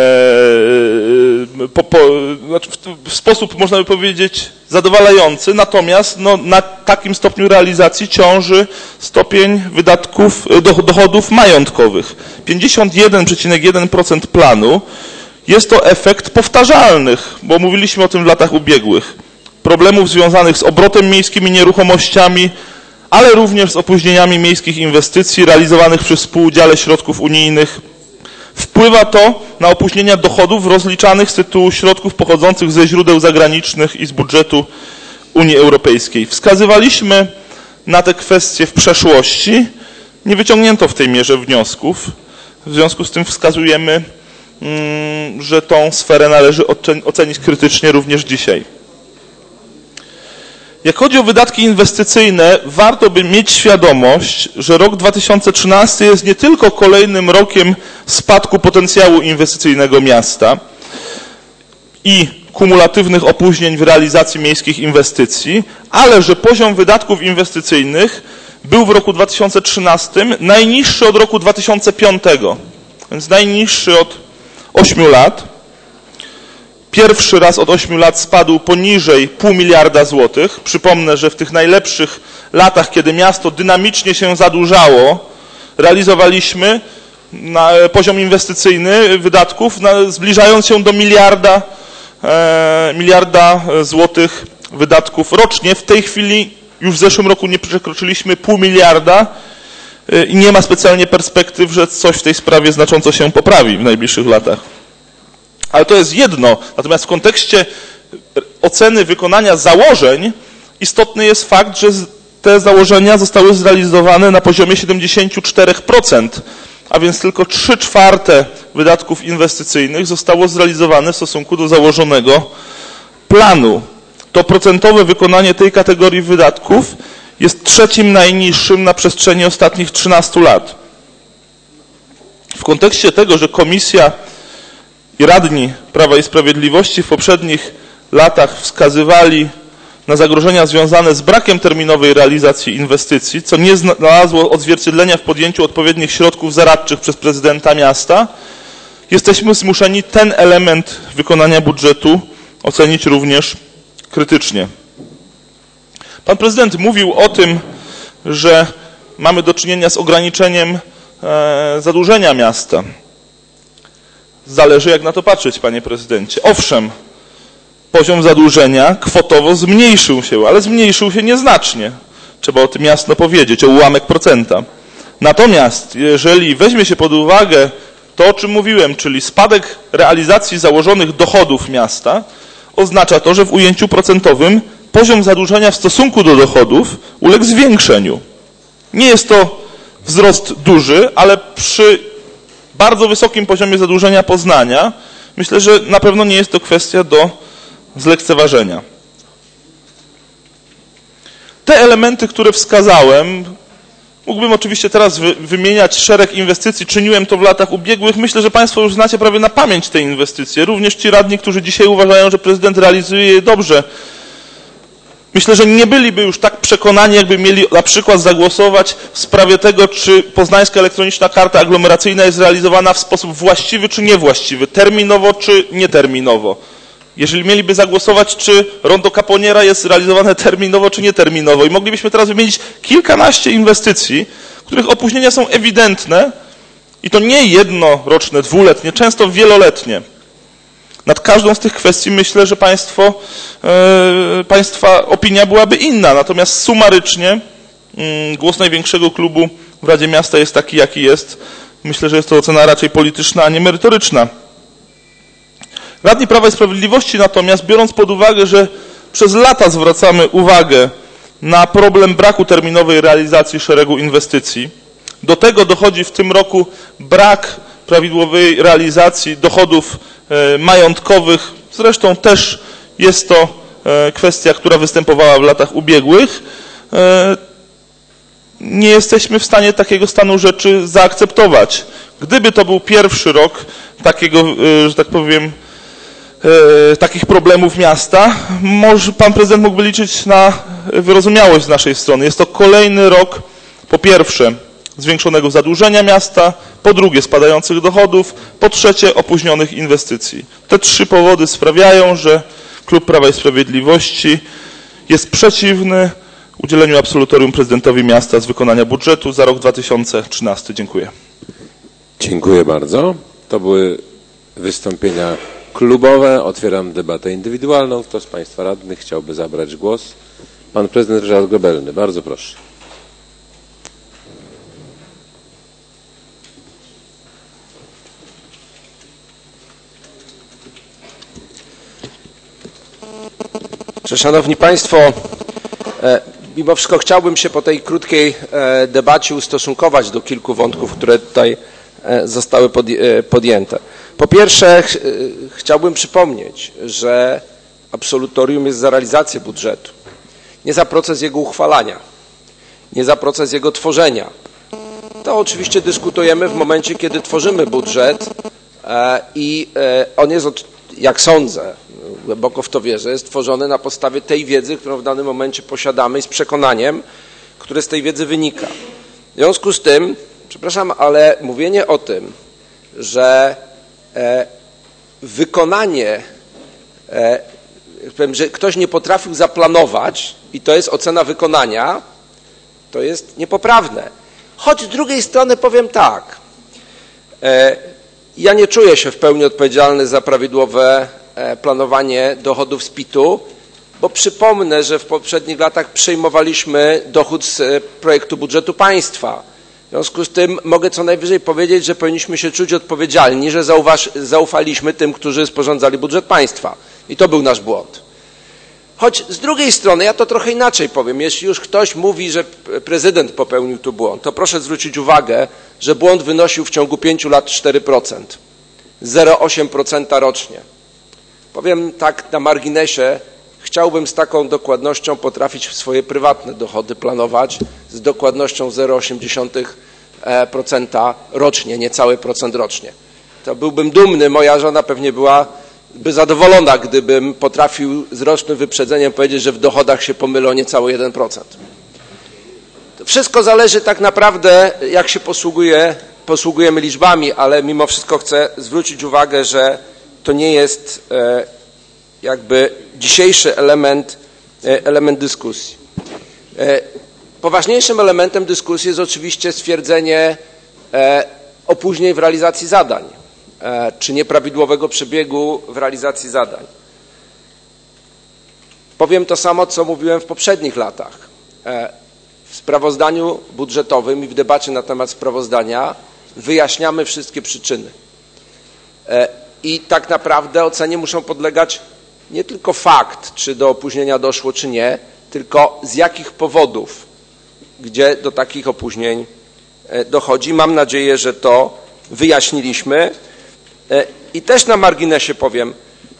po, po, znaczy w, w sposób, można by powiedzieć, zadowalający, natomiast no, na takim stopniu realizacji ciąży stopień wydatków, do, dochodów majątkowych. pięćdziesiąt jeden przecinek jeden procent planu jest to efekt powtarzalnych, bo mówiliśmy o tym w latach ubiegłych, problemów związanych z obrotem miejskimi nieruchomościami, ale również z opóźnieniami miejskich inwestycji realizowanych przy współudziale środków unijnych. Wpływa to na opóźnienia dochodów rozliczanych z tytułu środków pochodzących ze źródeł zagranicznych i z budżetu Unii Europejskiej. Wskazywaliśmy na te kwestie w przeszłości, nie wyciągnięto w tej mierze wniosków. W związku z tym wskazujemy, że tą sferę należy ocenić krytycznie również dzisiaj. Jak chodzi o wydatki inwestycyjne, warto by mieć świadomość, że rok dwa tysiące trzynasty jest nie tylko kolejnym rokiem spadku potencjału inwestycyjnego miasta i kumulatywnych opóźnień w realizacji miejskich inwestycji, ale że poziom wydatków inwestycyjnych był w roku dwa tysiące trzynastym najniższy od roku dwa tysiące piątego, więc najniższy od ośmiu lat. Pierwszy raz od ośmiu lat spadł poniżej pół miliarda złotych. Przypomnę, że w tych najlepszych latach, kiedy miasto dynamicznie się zadłużało, realizowaliśmy na poziom inwestycyjny wydatków, na, zbliżając się do miliarda, e, miliarda złotych wydatków rocznie. W tej chwili już w zeszłym roku nie przekroczyliśmy pół miliarda e, i nie ma specjalnie perspektyw, że coś w tej sprawie znacząco się poprawi w najbliższych latach. Ale to jest jedno. Natomiast w kontekście oceny wykonania założeń istotny jest fakt, że te założenia zostały zrealizowane na poziomie siedemdziesiąt cztery procent, a więc tylko trzy czwarte wydatków inwestycyjnych zostało zrealizowane w stosunku do założonego planu. To procentowe wykonanie tej kategorii wydatków jest trzecim najniższym na przestrzeni ostatnich trzynastu lat. W kontekście tego, że Komisja i radni Prawa i Sprawiedliwości w poprzednich latach wskazywali na zagrożenia związane z brakiem terminowej realizacji inwestycji, co nie znalazło odzwierciedlenia w podjęciu odpowiednich środków zaradczych przez prezydenta miasta, jesteśmy zmuszeni ten element wykonania budżetu ocenić również krytycznie. Pan prezydent mówił o tym, że mamy do czynienia z ograniczeniem e, zadłużenia miasta. Zależy, jak na to patrzeć, panie prezydencie. Owszem, poziom zadłużenia kwotowo zmniejszył się, ale zmniejszył się nieznacznie. Trzeba o tym jasno powiedzieć, o ułamek procenta. Natomiast jeżeli weźmie się pod uwagę to, o czym mówiłem, czyli spadek realizacji założonych dochodów miasta, oznacza to, że w ujęciu procentowym poziom zadłużenia w stosunku do dochodów uległ zwiększeniu. Nie jest to wzrost duży, ale przy bardzo wysokim poziomie zadłużenia Poznania myślę, że na pewno nie jest to kwestia do zlekceważenia. Te elementy, które wskazałem, mógłbym oczywiście teraz wy, wymieniać szereg inwestycji, czyniłem to w latach ubiegłych. Myślę, że państwo już znacie prawie na pamięć te inwestycje. Również ci radni, którzy dzisiaj uważają, że prezydent realizuje je dobrze. myślę, że nie byliby już tak przekonani, jakby mieli na przykład zagłosować w sprawie tego, czy poznańska elektroniczna karta aglomeracyjna jest realizowana w sposób właściwy czy niewłaściwy, terminowo czy nieterminowo. Jeżeli mieliby zagłosować, czy rondo Caponiera jest realizowane terminowo czy nieterminowo. I moglibyśmy teraz wymienić kilkanaście inwestycji, których opóźnienia są ewidentne i to nie jednoroczne, dwuletnie, często wieloletnie. Nad każdą z tych kwestii myślę, że państwo, e, państwa opinia byłaby inna. Natomiast sumarycznie mm, głos największego klubu w Radzie Miasta jest taki, jaki jest. Myślę, że jest to ocena raczej polityczna, a nie merytoryczna. Radni Prawa i Sprawiedliwości natomiast, biorąc pod uwagę, że przez lata zwracamy uwagę na problem braku terminowej realizacji szeregu inwestycji, do tego dochodzi w tym roku brak prawidłowej realizacji dochodów e, majątkowych. Zresztą też jest to e, kwestia, która występowała w latach ubiegłych. E, nie jesteśmy w stanie takiego stanu rzeczy zaakceptować. Gdyby to był pierwszy rok takiego, e, że tak powiem, e, takich problemów miasta, może pan prezydent mógłby liczyć na wyrozumiałość z naszej strony. Jest to kolejny rok, po pierwsze, zwiększonego zadłużenia miasta, po drugie spadających dochodów, po trzecie opóźnionych inwestycji. Te trzy powody sprawiają, że klub Prawa i Sprawiedliwości jest przeciwny udzieleniu absolutorium prezydentowi miasta z wykonania budżetu za rok dwa tysiące trzynasty. Dziękuję. Dziękuję bardzo. To były wystąpienia klubowe. Otwieram debatę indywidualną. Kto z państwa radnych chciałby zabrać głos? Pan prezydent Ryszard Grobelny. Bardzo proszę. Szanowni Państwo, mimo wszystko chciałbym się po tej krótkiej debacie ustosunkować do kilku wątków, które tutaj zostały podjęte. Po pierwsze, chciałbym przypomnieć, że absolutorium jest za realizację budżetu, nie za proces jego uchwalania, nie za proces jego tworzenia. To oczywiście dyskutujemy w momencie, kiedy tworzymy budżet i on jest, jak sądzę, głęboko w to wierzę, jest tworzony na podstawie tej wiedzy, którą w danym momencie posiadamy i z przekonaniem, które z tej wiedzy wynika. W związku z tym, przepraszam, ale mówienie o tym, że e, wykonanie, e, powiem, że ktoś nie potrafił zaplanować i to jest ocena wykonania, to jest niepoprawne. Choć z drugiej strony powiem tak, e, ja nie czuję się w pełni odpowiedzialny za prawidłowe planowanie dochodów z P I T-u, bo przypomnę, że w poprzednich latach przejmowaliśmy dochód z projektu budżetu państwa. W związku z tym mogę co najwyżej powiedzieć, że powinniśmy się czuć odpowiedzialni, że zaufaliśmy tym, którzy sporządzali budżet państwa. I to był nasz błąd. Choć z drugiej strony, ja to trochę inaczej powiem, jeśli już ktoś mówi, że prezydent popełnił tu błąd, to proszę zwrócić uwagę, że błąd wynosił w ciągu pięciu lat cztery procent, zero przecinek osiem procent rocznie. Powiem tak na marginesie, chciałbym z taką dokładnością potrafić swoje prywatne dochody planować z dokładnością zero przecinek osiem procent rocznie, niecały procent rocznie. To byłbym dumny, moja żona pewnie byłaby zadowolona, gdybym potrafił z rocznym wyprzedzeniem powiedzieć, że w dochodach się pomylę o niecały jeden procent. To wszystko zależy tak naprawdę, jak się posługuje, posługujemy liczbami, ale mimo wszystko chcę zwrócić uwagę, że to nie jest e, jakby dzisiejszy element, e, element dyskusji. E, poważniejszym elementem dyskusji jest oczywiście stwierdzenie e, opóźnień w realizacji zadań, e, czy nieprawidłowego przebiegu w realizacji zadań. Powiem to samo, co mówiłem w poprzednich latach. E, w sprawozdaniu budżetowym i w debacie na temat sprawozdania wyjaśniamy wszystkie przyczyny. E, I tak naprawdę ocenie muszą podlegać nie tylko fakt, czy do opóźnienia doszło, czy nie, tylko z jakich powodów, gdzie do takich opóźnień dochodzi. Mam nadzieję, że to wyjaśniliśmy. I też na marginesie powiem,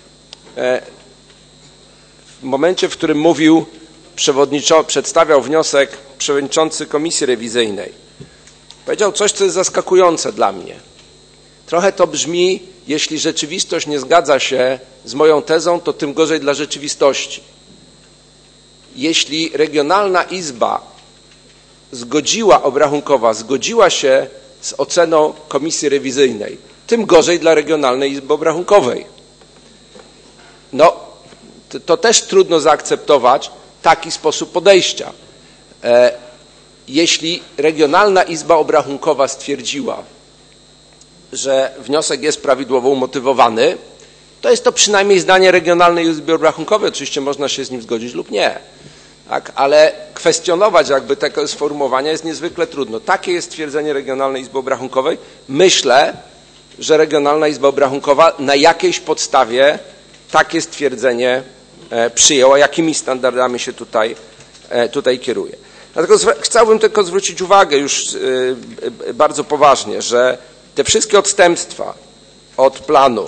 w momencie, w którym mówił przewodniczący, przedstawiał wniosek przewodniczący Komisji Rewizyjnej, powiedział coś, co jest zaskakujące dla mnie. Trochę to brzmi, jeśli rzeczywistość nie zgadza się z moją tezą, to tym gorzej dla rzeczywistości. jeśli Regionalna Izba zgodziła, obrachunkowa, zgodziła się z oceną Komisji Rewizyjnej, tym gorzej dla Regionalnej Izby Obrachunkowej. No, to, to też trudno zaakceptować taki sposób podejścia. E, jeśli Regionalna Izba Obrachunkowa stwierdziła, że wniosek jest prawidłowo umotywowany, to jest to przynajmniej zdanie Regionalnej Izby Obrachunkowej. Oczywiście można się z nim zgodzić lub nie. Tak, ale kwestionować jakby tego sformułowania jest niezwykle trudno. Takie jest stwierdzenie Regionalnej Izby Obrachunkowej. Myślę, że Regionalna Izba Obrachunkowa na jakiejś podstawie takie stwierdzenie przyjęła, jakimi standardami się tutaj, tutaj kieruje. Dlatego chciałbym tylko zwrócić uwagę już bardzo poważnie, że te wszystkie odstępstwa od planu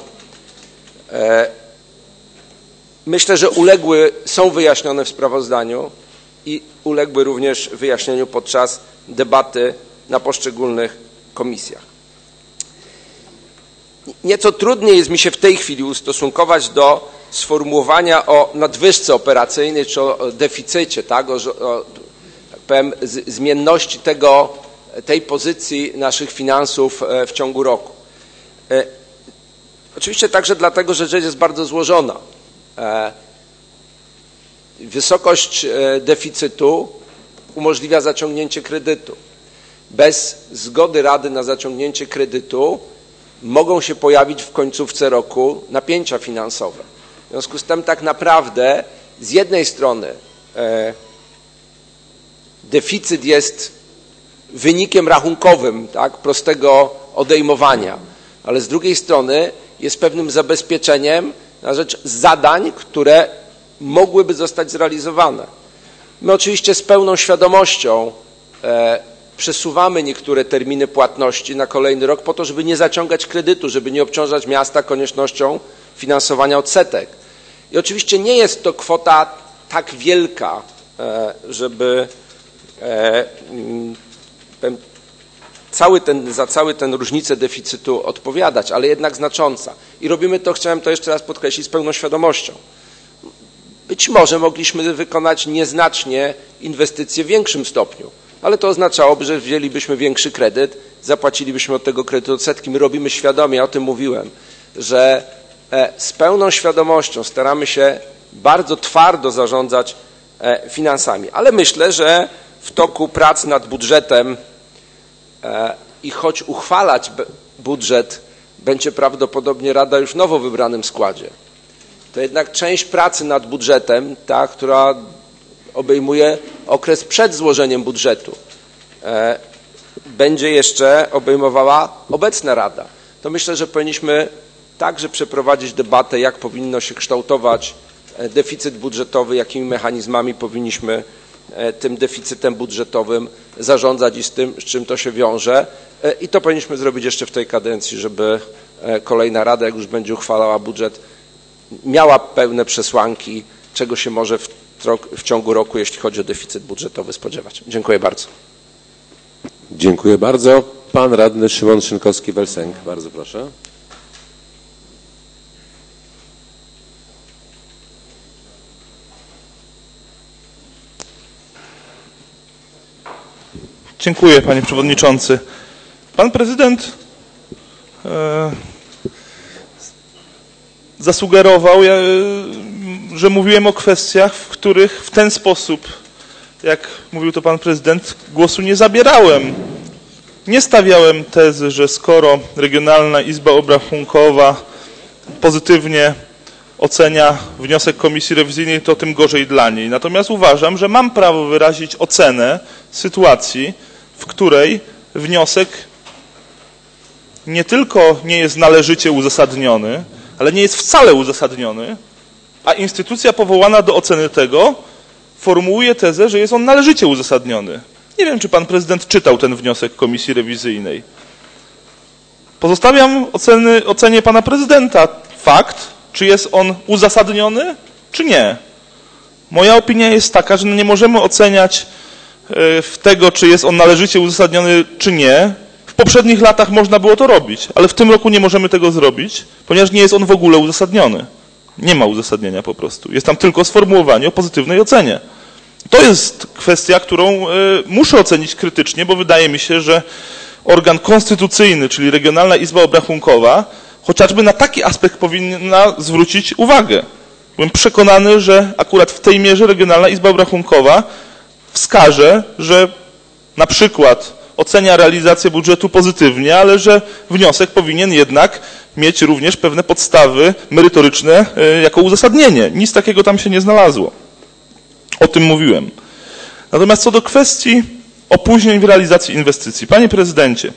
myślę, że uległy, są wyjaśnione w sprawozdaniu i uległy również wyjaśnieniu podczas debaty na poszczególnych komisjach. Nieco trudniej jest mi się w tej chwili ustosunkować do sformułowania o nadwyżce operacyjnej czy o deficycie, tak, o, o tak powiem, z, zmienności tego, tej pozycji naszych finansów w ciągu roku. E, oczywiście także dlatego, że rzecz jest bardzo złożona. E, wysokość deficytu umożliwia zaciągnięcie kredytu. Bez zgody Rady na zaciągnięcie kredytu mogą się pojawić w końcówce roku napięcia finansowe. W związku z tym tak naprawdę z jednej strony e, deficyt jest wynikiem rachunkowym, tak, prostego odejmowania, ale z drugiej strony jest pewnym zabezpieczeniem na rzecz zadań, które mogłyby zostać zrealizowane. My oczywiście z pełną świadomością e, przesuwamy niektóre terminy płatności na kolejny rok po to, żeby nie zaciągać kredytu, żeby nie obciążać miasta koniecznością finansowania odsetek. I oczywiście nie jest to kwota tak wielka, żeby cały ten, za cały ten różnicę deficytu odpowiadać, ale jednak znacząca. I robimy to, chciałem to jeszcze raz podkreślić, z pełną świadomością. Być może mogliśmy wykonać nieznacznie inwestycje w większym stopniu, ale to oznaczałoby, że wzięlibyśmy większy kredyt, zapłacilibyśmy od tego kredytu odsetki. My robimy świadomie, o tym mówiłem, że z pełną świadomością staramy się bardzo twardo zarządzać finansami, ale myślę, że w toku prac nad budżetem i choć uchwalać budżet będzie prawdopodobnie Rada już w nowo wybranym składzie, to jednak część pracy nad budżetem, ta, która obejmuje okres przed złożeniem budżetu, będzie jeszcze obejmowała obecna Rada. To myślę, że powinniśmy także przeprowadzić debatę, jak powinno się kształtować deficyt budżetowy, jakimi mechanizmami powinniśmy tym deficytem budżetowym zarządzać i z tym, z czym to się wiąże. I to powinniśmy zrobić jeszcze w tej kadencji, żeby kolejna Rada, jak już będzie uchwalała budżet, miała pełne przesłanki, czego się może w, w ciągu roku, jeśli chodzi o deficyt budżetowy, spodziewać. Dziękuję bardzo. Dziękuję bardzo. Pan radny Szymon Szynkowski-Welsenk. Bardzo proszę. Dziękuję, panie przewodniczący. Pan prezydent e, zasugerował, ja, że mówiłem o kwestiach, w których w ten sposób, jak mówił to pan prezydent, głosu nie zabierałem. Nie stawiałem tezy, że skoro Regionalna Izba Obrachunkowa pozytywnie ocenia wniosek Komisji Rewizyjnej, to tym gorzej dla niej. Natomiast uważam, że mam prawo wyrazić ocenę sytuacji, w której wniosek nie tylko nie jest należycie uzasadniony, ale nie jest wcale uzasadniony, a instytucja powołana do oceny tego formułuje tezę, że jest on należycie uzasadniony. Nie wiem, czy pan prezydent czytał ten wniosek Komisji Rewizyjnej. Pozostawiam oceny, ocenie pana prezydenta fakt, czy jest on uzasadniony, czy nie. Moja opinia jest taka, że nie możemy oceniać w tego, czy jest on należycie uzasadniony, czy nie. W poprzednich latach można było to robić, ale w tym roku nie możemy tego zrobić, ponieważ nie jest on w ogóle uzasadniony. Nie ma uzasadnienia po prostu. Jest tam tylko sformułowanie o pozytywnej ocenie. To jest kwestia, którą muszę ocenić krytycznie, bo wydaje mi się, że organ konstytucyjny, czyli Regionalna Izba Obrachunkowa, chociażby na taki aspekt powinna zwrócić uwagę. Byłem przekonany, że akurat w tej mierze Regionalna Izba Obrachunkowa wskaże, że na przykład ocenia realizację budżetu pozytywnie, ale że wniosek powinien jednak mieć również pewne podstawy merytoryczne jako uzasadnienie. Nic takiego tam się nie znalazło. O tym mówiłem. Natomiast co do kwestii opóźnień w realizacji inwestycji. Panie prezydencie,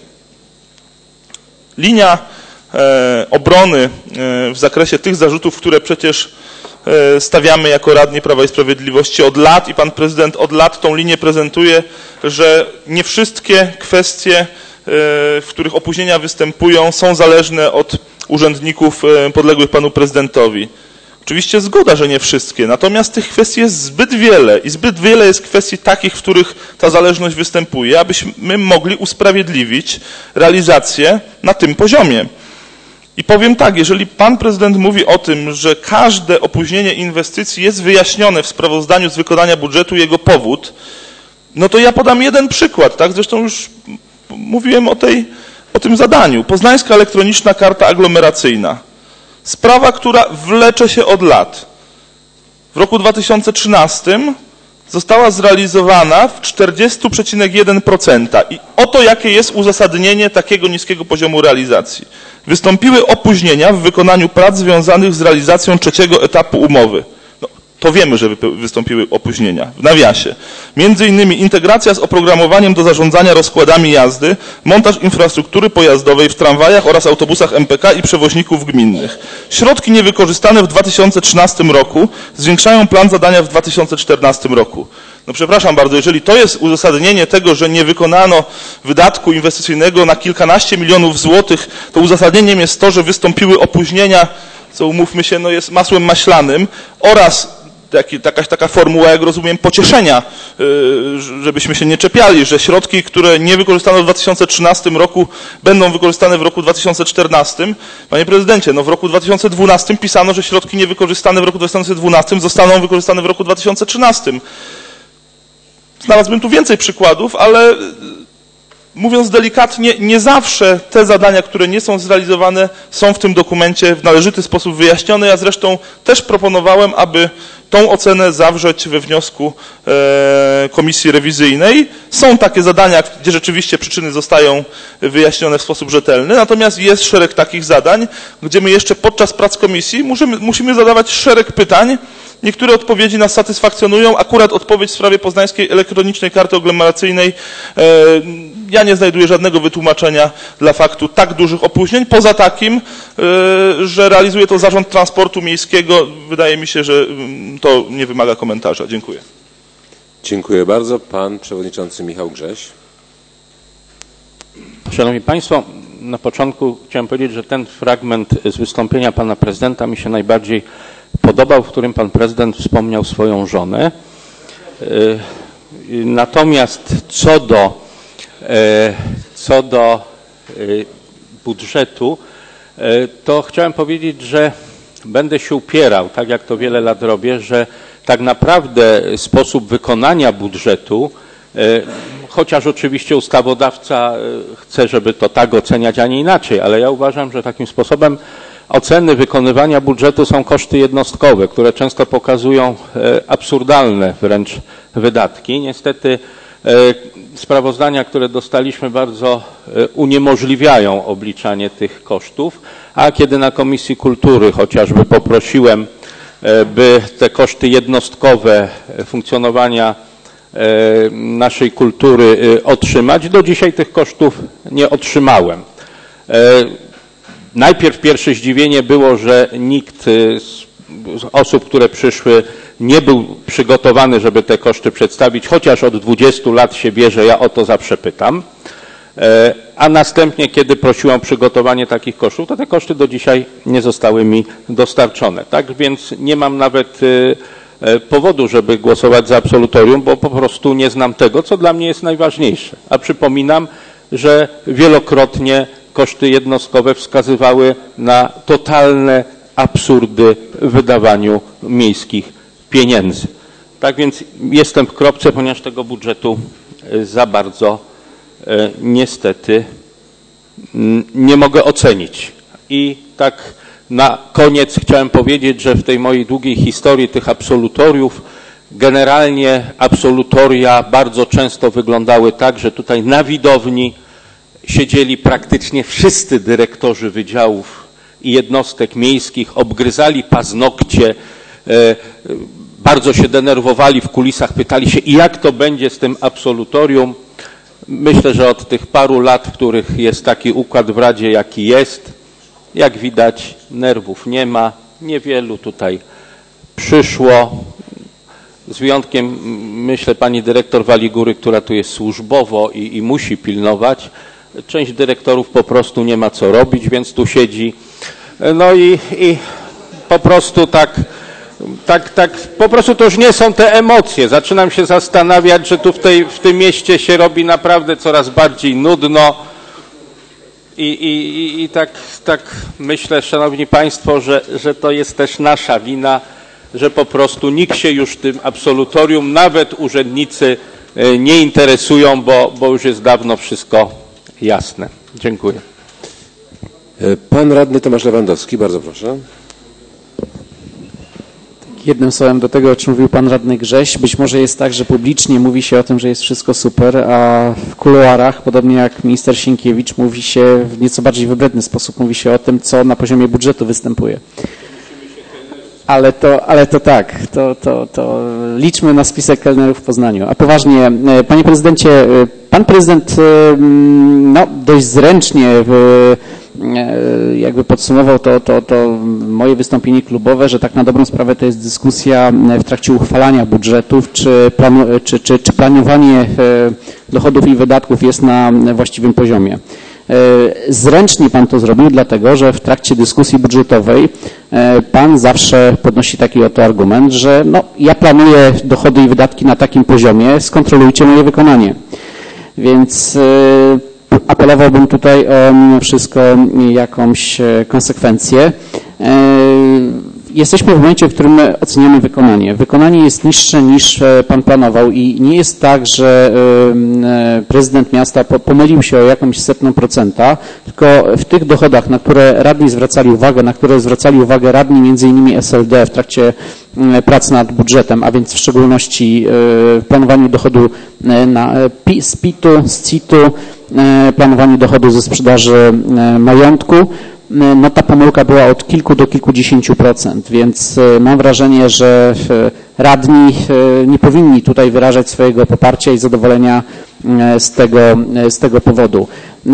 linia e, obrony e, w zakresie tych zarzutów, które przecież e, stawiamy jako radni Prawa i Sprawiedliwości od lat i pan prezydent od lat tą linię prezentuje, że nie wszystkie kwestie, e, w których opóźnienia występują, są zależne od urzędników e, podległych panu prezydentowi. Oczywiście zgoda, że nie wszystkie, natomiast tych kwestii jest zbyt wiele i zbyt wiele jest kwestii takich, w których ta zależność występuje, abyśmy mogli usprawiedliwić realizację na tym poziomie. I powiem tak, jeżeli pan prezydent mówi o tym, że każde opóźnienie inwestycji jest wyjaśnione w sprawozdaniu z wykonania budżetu, jego powód, no to ja podam jeden przykład, tak? Zresztą już mówiłem o, tej, o tym zadaniu. Poznańska elektroniczna karta aglomeracyjna. Sprawa, która wlecze się od lat. W roku dwa tysiące trzynastym została zrealizowana w czterdzieści przecinek jeden procent. I oto jakie jest uzasadnienie takiego niskiego poziomu realizacji. Wystąpiły opóźnienia w wykonaniu prac związanych z realizacją trzeciego etapu umowy. No, to wiemy, że wystąpiły opóźnienia. W nawiasie. Między innymi integracja z oprogramowaniem do zarządzania rozkładami jazdy, montaż infrastruktury pojazdowej w tramwajach oraz autobusach M P K i przewoźników gminnych. Środki niewykorzystane w dwa tysiące trzynastym roku zwiększają plan zadania w dwa tysiące czternastym roku. No przepraszam bardzo, jeżeli to jest uzasadnienie tego, że nie wykonano wydatku inwestycyjnego na kilkanaście milionów złotych, to uzasadnieniem jest to, że wystąpiły opóźnienia, co umówmy się, no jest masłem maślanym oraz jakaś taka formuła, jak rozumiem, pocieszenia, żebyśmy się nie czepiali, że środki, które nie wykorzystano w dwa tysiące trzynastym roku, będą wykorzystane w roku dwa tysiące czternastym. Panie prezydencie, no w roku dwa tysiące dwunastym pisano, że środki niewykorzystane w roku dwa tysiące dwunastym zostaną wykorzystane w roku dwa tysiące trzynastym. Znalazłbym tu więcej przykładów, ale mówiąc delikatnie, nie zawsze te zadania, które nie są zrealizowane, są w tym dokumencie w należyty sposób wyjaśnione. Ja zresztą też proponowałem, aby tą ocenę zawrzeć we wniosku e, komisji rewizyjnej. Są takie zadania, gdzie rzeczywiście przyczyny zostają wyjaśnione w sposób rzetelny, natomiast jest szereg takich zadań, gdzie my jeszcze podczas prac komisji musimy, musimy zadawać szereg pytań. Niektóre odpowiedzi nas satysfakcjonują. Akurat odpowiedź w sprawie poznańskiej elektronicznej karty aglomeracyjnej e, ja nie znajduję żadnego wytłumaczenia dla faktu tak dużych opóźnień. Poza takim, e, że realizuje to Zarząd Transportu Miejskiego, wydaje mi się, że to nie wymaga komentarza. Dziękuję. Dziękuję bardzo. Pan przewodniczący Michał Grześ. Szanowni Państwo, na początku chciałem powiedzieć, że ten fragment z wystąpienia pana prezydenta mi się najbardziej podobał, w którym pan prezydent wspomniał swoją żonę. Natomiast co do, co do budżetu, to chciałem powiedzieć, że będę się upierał, tak jak to wiele lat robię, że tak naprawdę sposób wykonania budżetu, chociaż oczywiście ustawodawca chce, żeby to tak oceniać, a nie inaczej, ale ja uważam, że takim sposobem oceny wykonywania budżetu są koszty jednostkowe, które często pokazują absurdalne wręcz wydatki. Niestety sprawozdania, które dostaliśmy, bardzo uniemożliwiają obliczanie tych kosztów, a kiedy na Komisji Kultury chociażby poprosiłem, by te koszty jednostkowe funkcjonowania naszej kultury otrzymać, do dzisiaj tych kosztów nie otrzymałem. Najpierw pierwsze zdziwienie było, że nikt z osób, które przyszły, nie był przygotowany, żeby te koszty przedstawić, chociaż od dwudziestu lat się bierze, ja o to zawsze pytam. A następnie, kiedy prosiłem o przygotowanie takich kosztów, to te koszty do dzisiaj nie zostały mi dostarczone. Tak więc nie mam nawet powodu, żeby głosować za absolutorium, bo po prostu nie znam tego, co dla mnie jest najważniejsze. A przypominam, że wielokrotnie koszty jednostkowe wskazywały na totalne absurdy w wydawaniu miejskich pieniędzy. Tak więc jestem w kropce, ponieważ tego budżetu za bardzo niestety nie mogę ocenić. I tak na koniec chciałem powiedzieć, że w tej mojej długiej historii tych absolutoriów generalnie absolutoria bardzo często wyglądały tak, że tutaj na widowni siedzieli praktycznie wszyscy dyrektorzy wydziałów i jednostek miejskich, obgryzali paznokcie, bardzo się denerwowali w kulisach, pytali się, i jak to będzie z tym absolutorium. Myślę, że od tych paru lat, w których jest taki układ w Radzie, jaki jest, jak widać, nerwów nie ma, niewielu tutaj przyszło, z wyjątkiem, myślę, pani dyrektor Waligóry, która tu jest służbowo i, i musi pilnować. Część dyrektorów po prostu nie ma co robić, więc tu siedzi. No i, i po prostu tak, tak, tak, po prostu to już nie są te emocje. Zaczynam się zastanawiać, że tu w, tej, w tym mieście się robi naprawdę coraz bardziej nudno. I, i, i tak, tak myślę, szanowni państwo, że, że to jest też nasza wina, że po prostu nikt się już tym absolutorium, nawet urzędnicy nie interesują, bo, bo już jest dawno wszystko jasne. Dziękuję. Pan radny Tomasz Lewandowski, bardzo proszę. Jednym słowem do tego, o czym mówił pan radny Grześ, być może jest tak, że publicznie mówi się o tym, że jest wszystko super, a w kuluarach, podobnie jak minister Sienkiewicz, mówi się w nieco bardziej wybredny sposób, mówi się o tym, co na poziomie budżetu występuje. Ale to, ale to tak, to, to, to liczmy na spisek kelnerów w Poznaniu. A poważnie, panie prezydencie, pan prezydent no, dość zręcznie jakby podsumował to, to, to moje wystąpienie klubowe, że tak na dobrą sprawę to jest dyskusja w trakcie uchwalania budżetów, czy, planu, czy, czy, czy planowanie dochodów i wydatków jest na właściwym poziomie. Zręcznie pan to zrobił, dlatego że w trakcie dyskusji budżetowej pan zawsze podnosi taki oto argument, że no, ja planuję dochody i wydatki na takim poziomie, skontrolujcie moje wykonanie. Więc apelowałbym tutaj o mimo wszystko jakąś konsekwencję. Jesteśmy w momencie, w którym oceniamy wykonanie. Wykonanie jest niższe niż pan planował i nie jest tak, że prezydent miasta pomylił się o jakąś setną procenta, tylko w tych dochodach, na które radni zwracali uwagę, na które zwracali uwagę radni, między innymi S L D w trakcie prac nad budżetem, a więc w szczególności w planowaniu dochodu na, z P I T-u, z C I T-u, planowaniu dochodu ze sprzedaży majątku, no ta pomyłka była od kilku do kilkudziesięciu procent, więc mam wrażenie, że radni nie powinni tutaj wyrażać swojego poparcia i zadowolenia z tego, z tego powodu.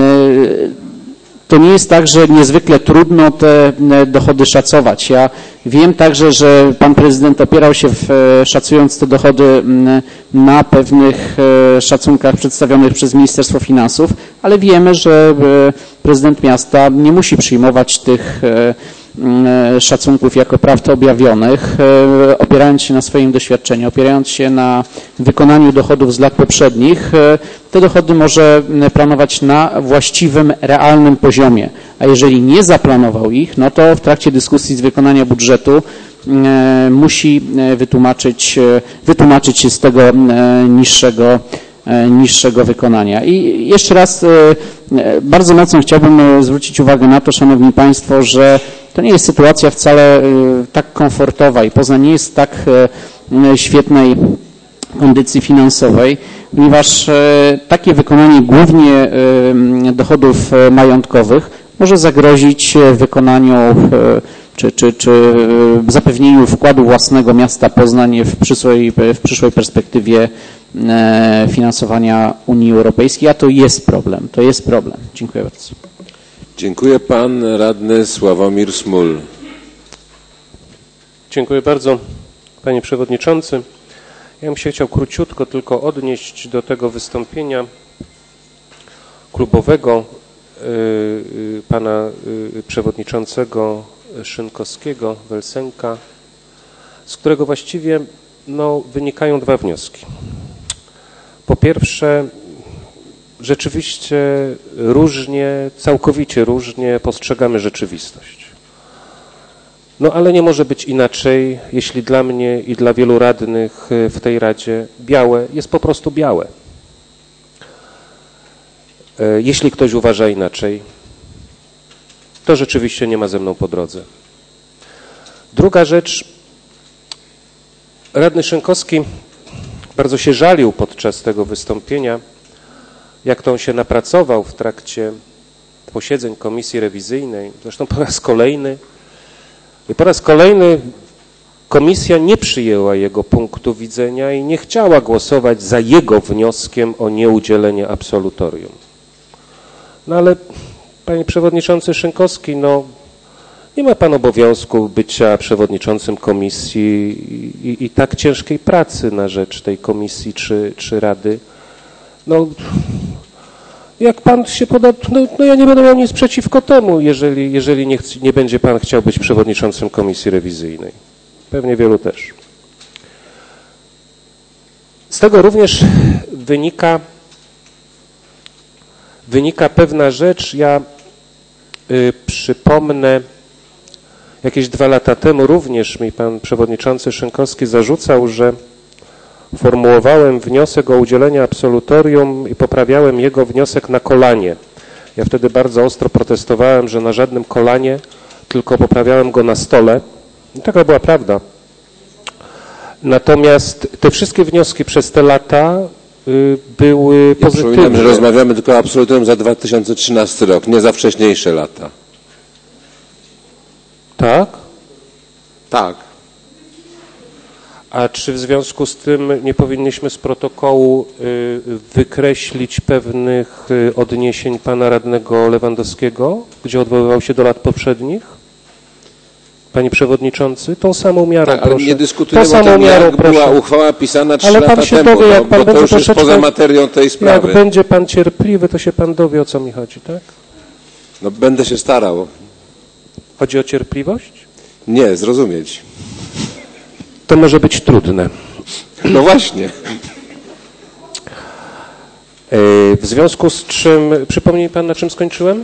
To nie jest tak, że niezwykle trudno te dochody szacować. Ja wiem także, że pan prezydent opierał się, w, szacując te dochody, na pewnych szacunkach przedstawionych przez Ministerstwo Finansów, ale wiemy, że prezydent miasta nie musi przyjmować tych szacunków jako prawd objawionych, opierając się na swoim doświadczeniu, opierając się na wykonaniu dochodów z lat poprzednich, te dochody może planować na właściwym, realnym poziomie. A jeżeli nie zaplanował ich, no to w trakcie dyskusji z wykonania budżetu musi wytłumaczyć, wytłumaczyć się z tego niższego niższego wykonania. I jeszcze raz bardzo mocno chciałbym zwrócić uwagę na to, szanowni państwo, że to nie jest sytuacja wcale tak komfortowa i Poznań nie jest w tak świetnej kondycji finansowej, ponieważ takie wykonanie głównie dochodów majątkowych może zagrozić wykonaniu czy, czy, czy zapewnieniu wkładu własnego miasta Poznań w przyszłej, w przyszłej perspektywie finansowania Unii Europejskiej, a to jest problem, to jest problem. Dziękuję bardzo. Dziękuję. Pan radny Sławomir Smul. Dziękuję bardzo, panie przewodniczący. Ja bym się chciał króciutko tylko odnieść do tego wystąpienia klubowego pana przewodniczącego Szynkowskiego, Welsenka, z którego właściwie no, wynikają dwa wnioski. Po pierwsze, rzeczywiście różnie, całkowicie różnie postrzegamy rzeczywistość. No ale nie może być inaczej, jeśli dla mnie i dla wielu radnych w tej Radzie białe jest po prostu białe. Jeśli ktoś uważa inaczej, to rzeczywiście nie ma ze mną po drodze. Druga rzecz, radny Szynkowski bardzo się żalił podczas tego wystąpienia, jak to on się napracował w trakcie posiedzeń komisji rewizyjnej, zresztą po raz kolejny. I po raz kolejny komisja nie przyjęła jego punktu widzenia i nie chciała głosować za jego wnioskiem o nieudzielenie absolutorium. No ale, panie przewodniczący Szynkowski, no nie ma pan obowiązku bycia przewodniczącym komisji i, i, i tak ciężkiej pracy na rzecz tej komisji czy, czy rady. No, jak pan się poda, no, no ja nie będę miał nic przeciwko temu, jeżeli, jeżeli nie, ch- nie będzie pan chciał być przewodniczącym komisji rewizyjnej. Pewnie wielu też. Z tego również wynika, wynika pewna rzecz. Ja y, przypomnę, jakieś dwa lata temu również mi pan przewodniczący Szynkowski zarzucał, że formułowałem wniosek o udzielenie absolutorium i poprawiałem jego wniosek na kolanie. Ja wtedy bardzo ostro protestowałem, że na żadnym kolanie, tylko poprawiałem go na stole. I taka była prawda. Natomiast te wszystkie wnioski przez te lata y, były Ja pozytywne. przypominam, że rozmawiamy tylko o absolutorium za dwa tysiące trzynasty rok, nie za wcześniejsze lata. Tak? Tak. A czy w związku z tym nie powinniśmy z protokołu y, wykreślić pewnych y, odniesień pana radnego Lewandowskiego, gdzie odwoływał się do lat poprzednich? Panie przewodniczący, tą samą miarą, Tak, ale proszę. nie dyskutujemy tą o samą tym, miarą, jak proszę. była uchwała pisana trzy Ale pan lata się temu, dowie, no, jak pan bo to będzie już jest troszeczkę- poza materią tej Jak sprawy. będzie pan cierpliwy, to się pan dowie, o co mi chodzi, tak? No będę się starał. Chodzi o cierpliwość? Nie, zrozumieć. To może być trudne. No właśnie. W związku z czym, przypomnij pan, na czym skończyłem?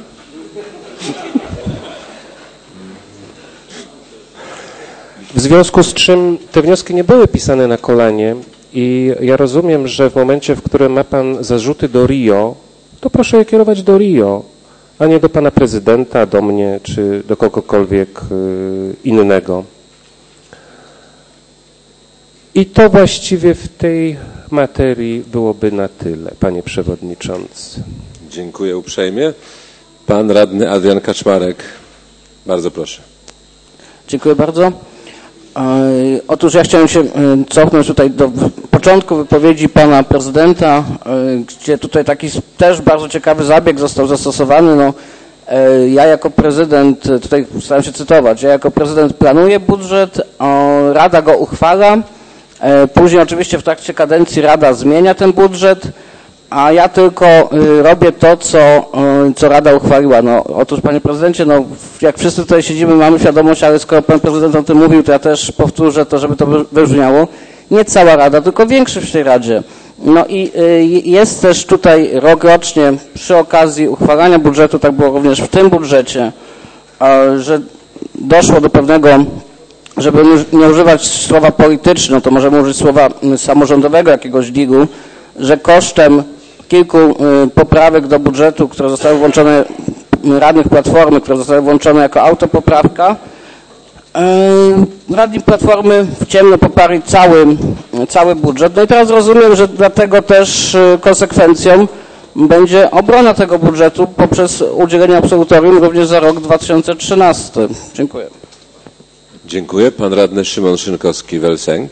W związku z czym te wnioski nie były pisane na kolanie i ja rozumiem, że w momencie, w którym ma pan zarzuty do R I O, to proszę je kierować do R I O, a nie do pana prezydenta, do mnie czy do kogokolwiek innego. I to właściwie w tej materii byłoby na tyle, panie przewodniczący. Dziękuję uprzejmie. Pan radny Adrian Kaczmarek. Bardzo proszę. Dziękuję bardzo. Otóż ja chciałem się cofnąć tutaj do początku wypowiedzi pana prezydenta, gdzie tutaj taki też bardzo ciekawy zabieg został zastosowany. No, ja jako prezydent, tutaj staram się cytować, ja jako prezydent planuję budżet, Rada go uchwala, później oczywiście w trakcie kadencji Rada zmienia ten budżet, a ja tylko robię to, co, co Rada uchwaliła. No, otóż, panie prezydencie, no, jak wszyscy tutaj siedzimy, mamy świadomość, ale skoro pan prezydent o tym mówił, to ja też powtórzę to, żeby to wybrzmiało. Nie cała Rada, tylko większość w tej Radzie. No i jest też tutaj rokrocznie przy okazji uchwalania budżetu, tak było również w tym budżecie, że doszło do pewnego, żeby nie używać słowa polityczne, to możemy użyć słowa samorządowego jakiegoś digu, że kosztem kilku poprawek do budżetu, które zostały włączone, radnych Platformy, które zostały włączone jako autopoprawka, radni Platformy w ciemno poparli cały, cały budżet. No i teraz rozumiem, że dlatego też konsekwencją będzie obrona tego budżetu poprzez udzielenie absolutorium również za rok dwa tysiące trzynasty. Dziękuję. Dziękuję. Pan radny Szymon Szynkowski-Welsenk.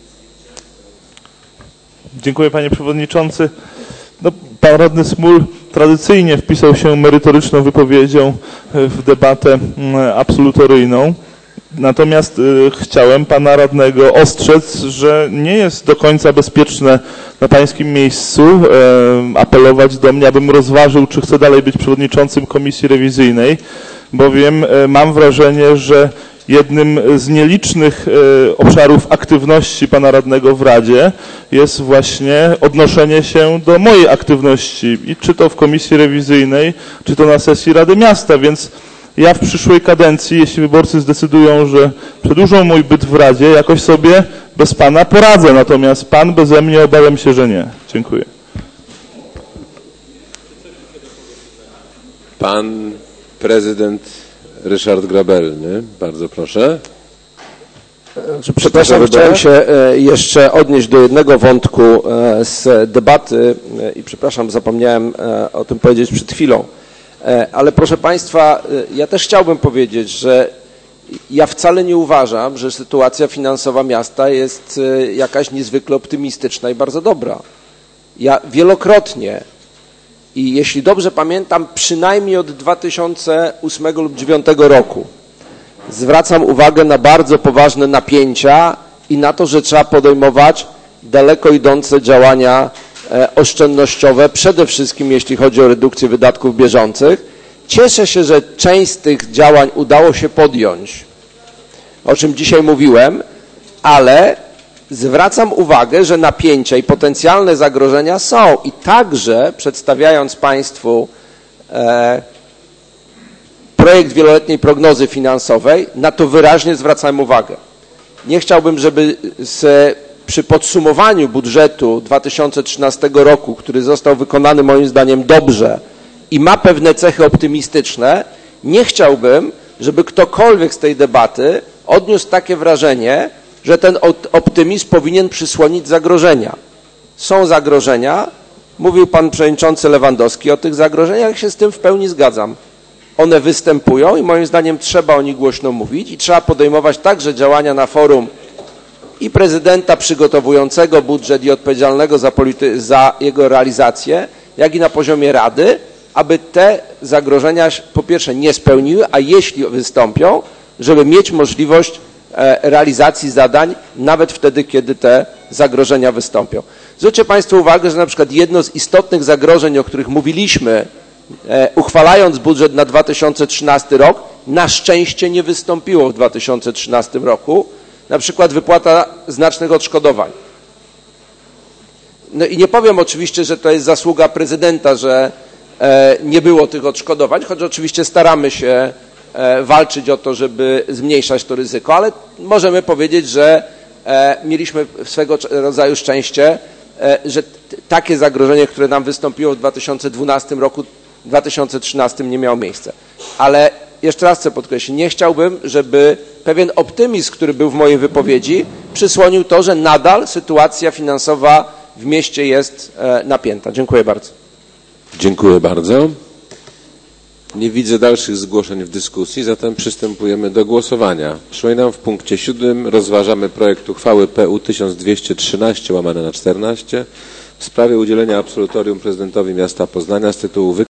Dziękuję, panie przewodniczący. No, pan radny Smul tradycyjnie wpisał się merytoryczną wypowiedzią w debatę absolutoryjną. Natomiast y, chciałem pana radnego ostrzec, że nie jest do końca bezpieczne na pańskim miejscu y, apelować do mnie, abym rozważył, czy chcę dalej być przewodniczącym komisji rewizyjnej, bowiem y, mam wrażenie, że jednym z nielicznych y, obszarów aktywności pana radnego w Radzie jest właśnie odnoszenie się do mojej aktywności, i czy to w komisji rewizyjnej, czy to na sesji Rady Miasta, więc Ja w przyszłej kadencji, jeśli wyborcy zdecydują, że przedłużą mój byt w Radzie, jakoś sobie bez pana poradzę, natomiast pan beze mnie obawiam się, że nie. Dziękuję. Pan prezydent Ryszard Grabelny, bardzo proszę. Przepraszam, chciałem się jeszcze odnieść do jednego wątku z debaty i przepraszam, zapomniałem o tym powiedzieć przed chwilą. Ale proszę Państwa, ja też chciałbym powiedzieć, że ja wcale nie uważam, że sytuacja finansowa miasta jest jakaś niezwykle optymistyczna i bardzo dobra. Ja wielokrotnie i jeśli dobrze pamiętam, przynajmniej od dwa tysiące ósmego lub dwa tysiące dziewiątego roku zwracam uwagę na bardzo poważne napięcia i na to, że trzeba podejmować daleko idące działania oszczędnościowe, przede wszystkim jeśli chodzi o redukcję wydatków bieżących. Cieszę się, że część z tych działań udało się podjąć, o czym dzisiaj mówiłem, ale zwracam uwagę, że napięcia i potencjalne zagrożenia są i także przedstawiając Państwu e, projekt wieloletniej prognozy finansowej, na to wyraźnie zwracałem uwagę. Nie chciałbym, żeby z, przy podsumowaniu budżetu dwa tysiące trzynastego roku, który został wykonany moim zdaniem dobrze i ma pewne cechy optymistyczne, nie chciałbym, żeby ktokolwiek z tej debaty odniósł takie wrażenie, że ten optymizm powinien przysłonić zagrożenia. Są zagrożenia, mówił pan przewodniczący Lewandowski o tych zagrożeniach, ja się z tym w pełni zgadzam. One występują i moim zdaniem trzeba o nich głośno mówić i trzeba podejmować także działania na forum i prezydenta przygotowującego budżet i odpowiedzialnego za, polity- za jego realizację, jak i na poziomie Rady, aby te zagrożenia po pierwsze nie spełniły, a jeśli wystąpią, żeby mieć możliwość realizacji zadań nawet wtedy, kiedy te zagrożenia wystąpią. Zwróćcie Państwo uwagę, że na przykład jedno z istotnych zagrożeń, o których mówiliśmy, e, uchwalając budżet na dwa tysiące trzynasty rok, na szczęście nie wystąpiło w dwa tysiące trzynastym roku, na przykład wypłata znacznych odszkodowań. No i nie powiem oczywiście, że to jest zasługa prezydenta, że e, nie było tych odszkodowań, choć oczywiście staramy się walczyć o to, żeby zmniejszać to ryzyko, ale możemy powiedzieć, że mieliśmy swego rodzaju szczęście, że takie zagrożenie, które nam wystąpiło w dwa tysiące dwunastym roku, w dwa tysiące trzynastym nie miało miejsca. Ale jeszcze raz chcę podkreślić, nie chciałbym, żeby pewien optymizm, który był w mojej wypowiedzi, przysłonił to, że nadal sytuacja finansowa w mieście jest napięta. Dziękuję bardzo. Dziękuję bardzo. Nie widzę dalszych zgłoszeń w dyskusji, zatem przystępujemy do głosowania. Przypominam, w punkcie siódmym rozważamy projekt uchwały P U tysiąc dwieście trzynaście łamane na czternaście w sprawie udzielenia absolutorium prezydentowi miasta Poznania z tytułu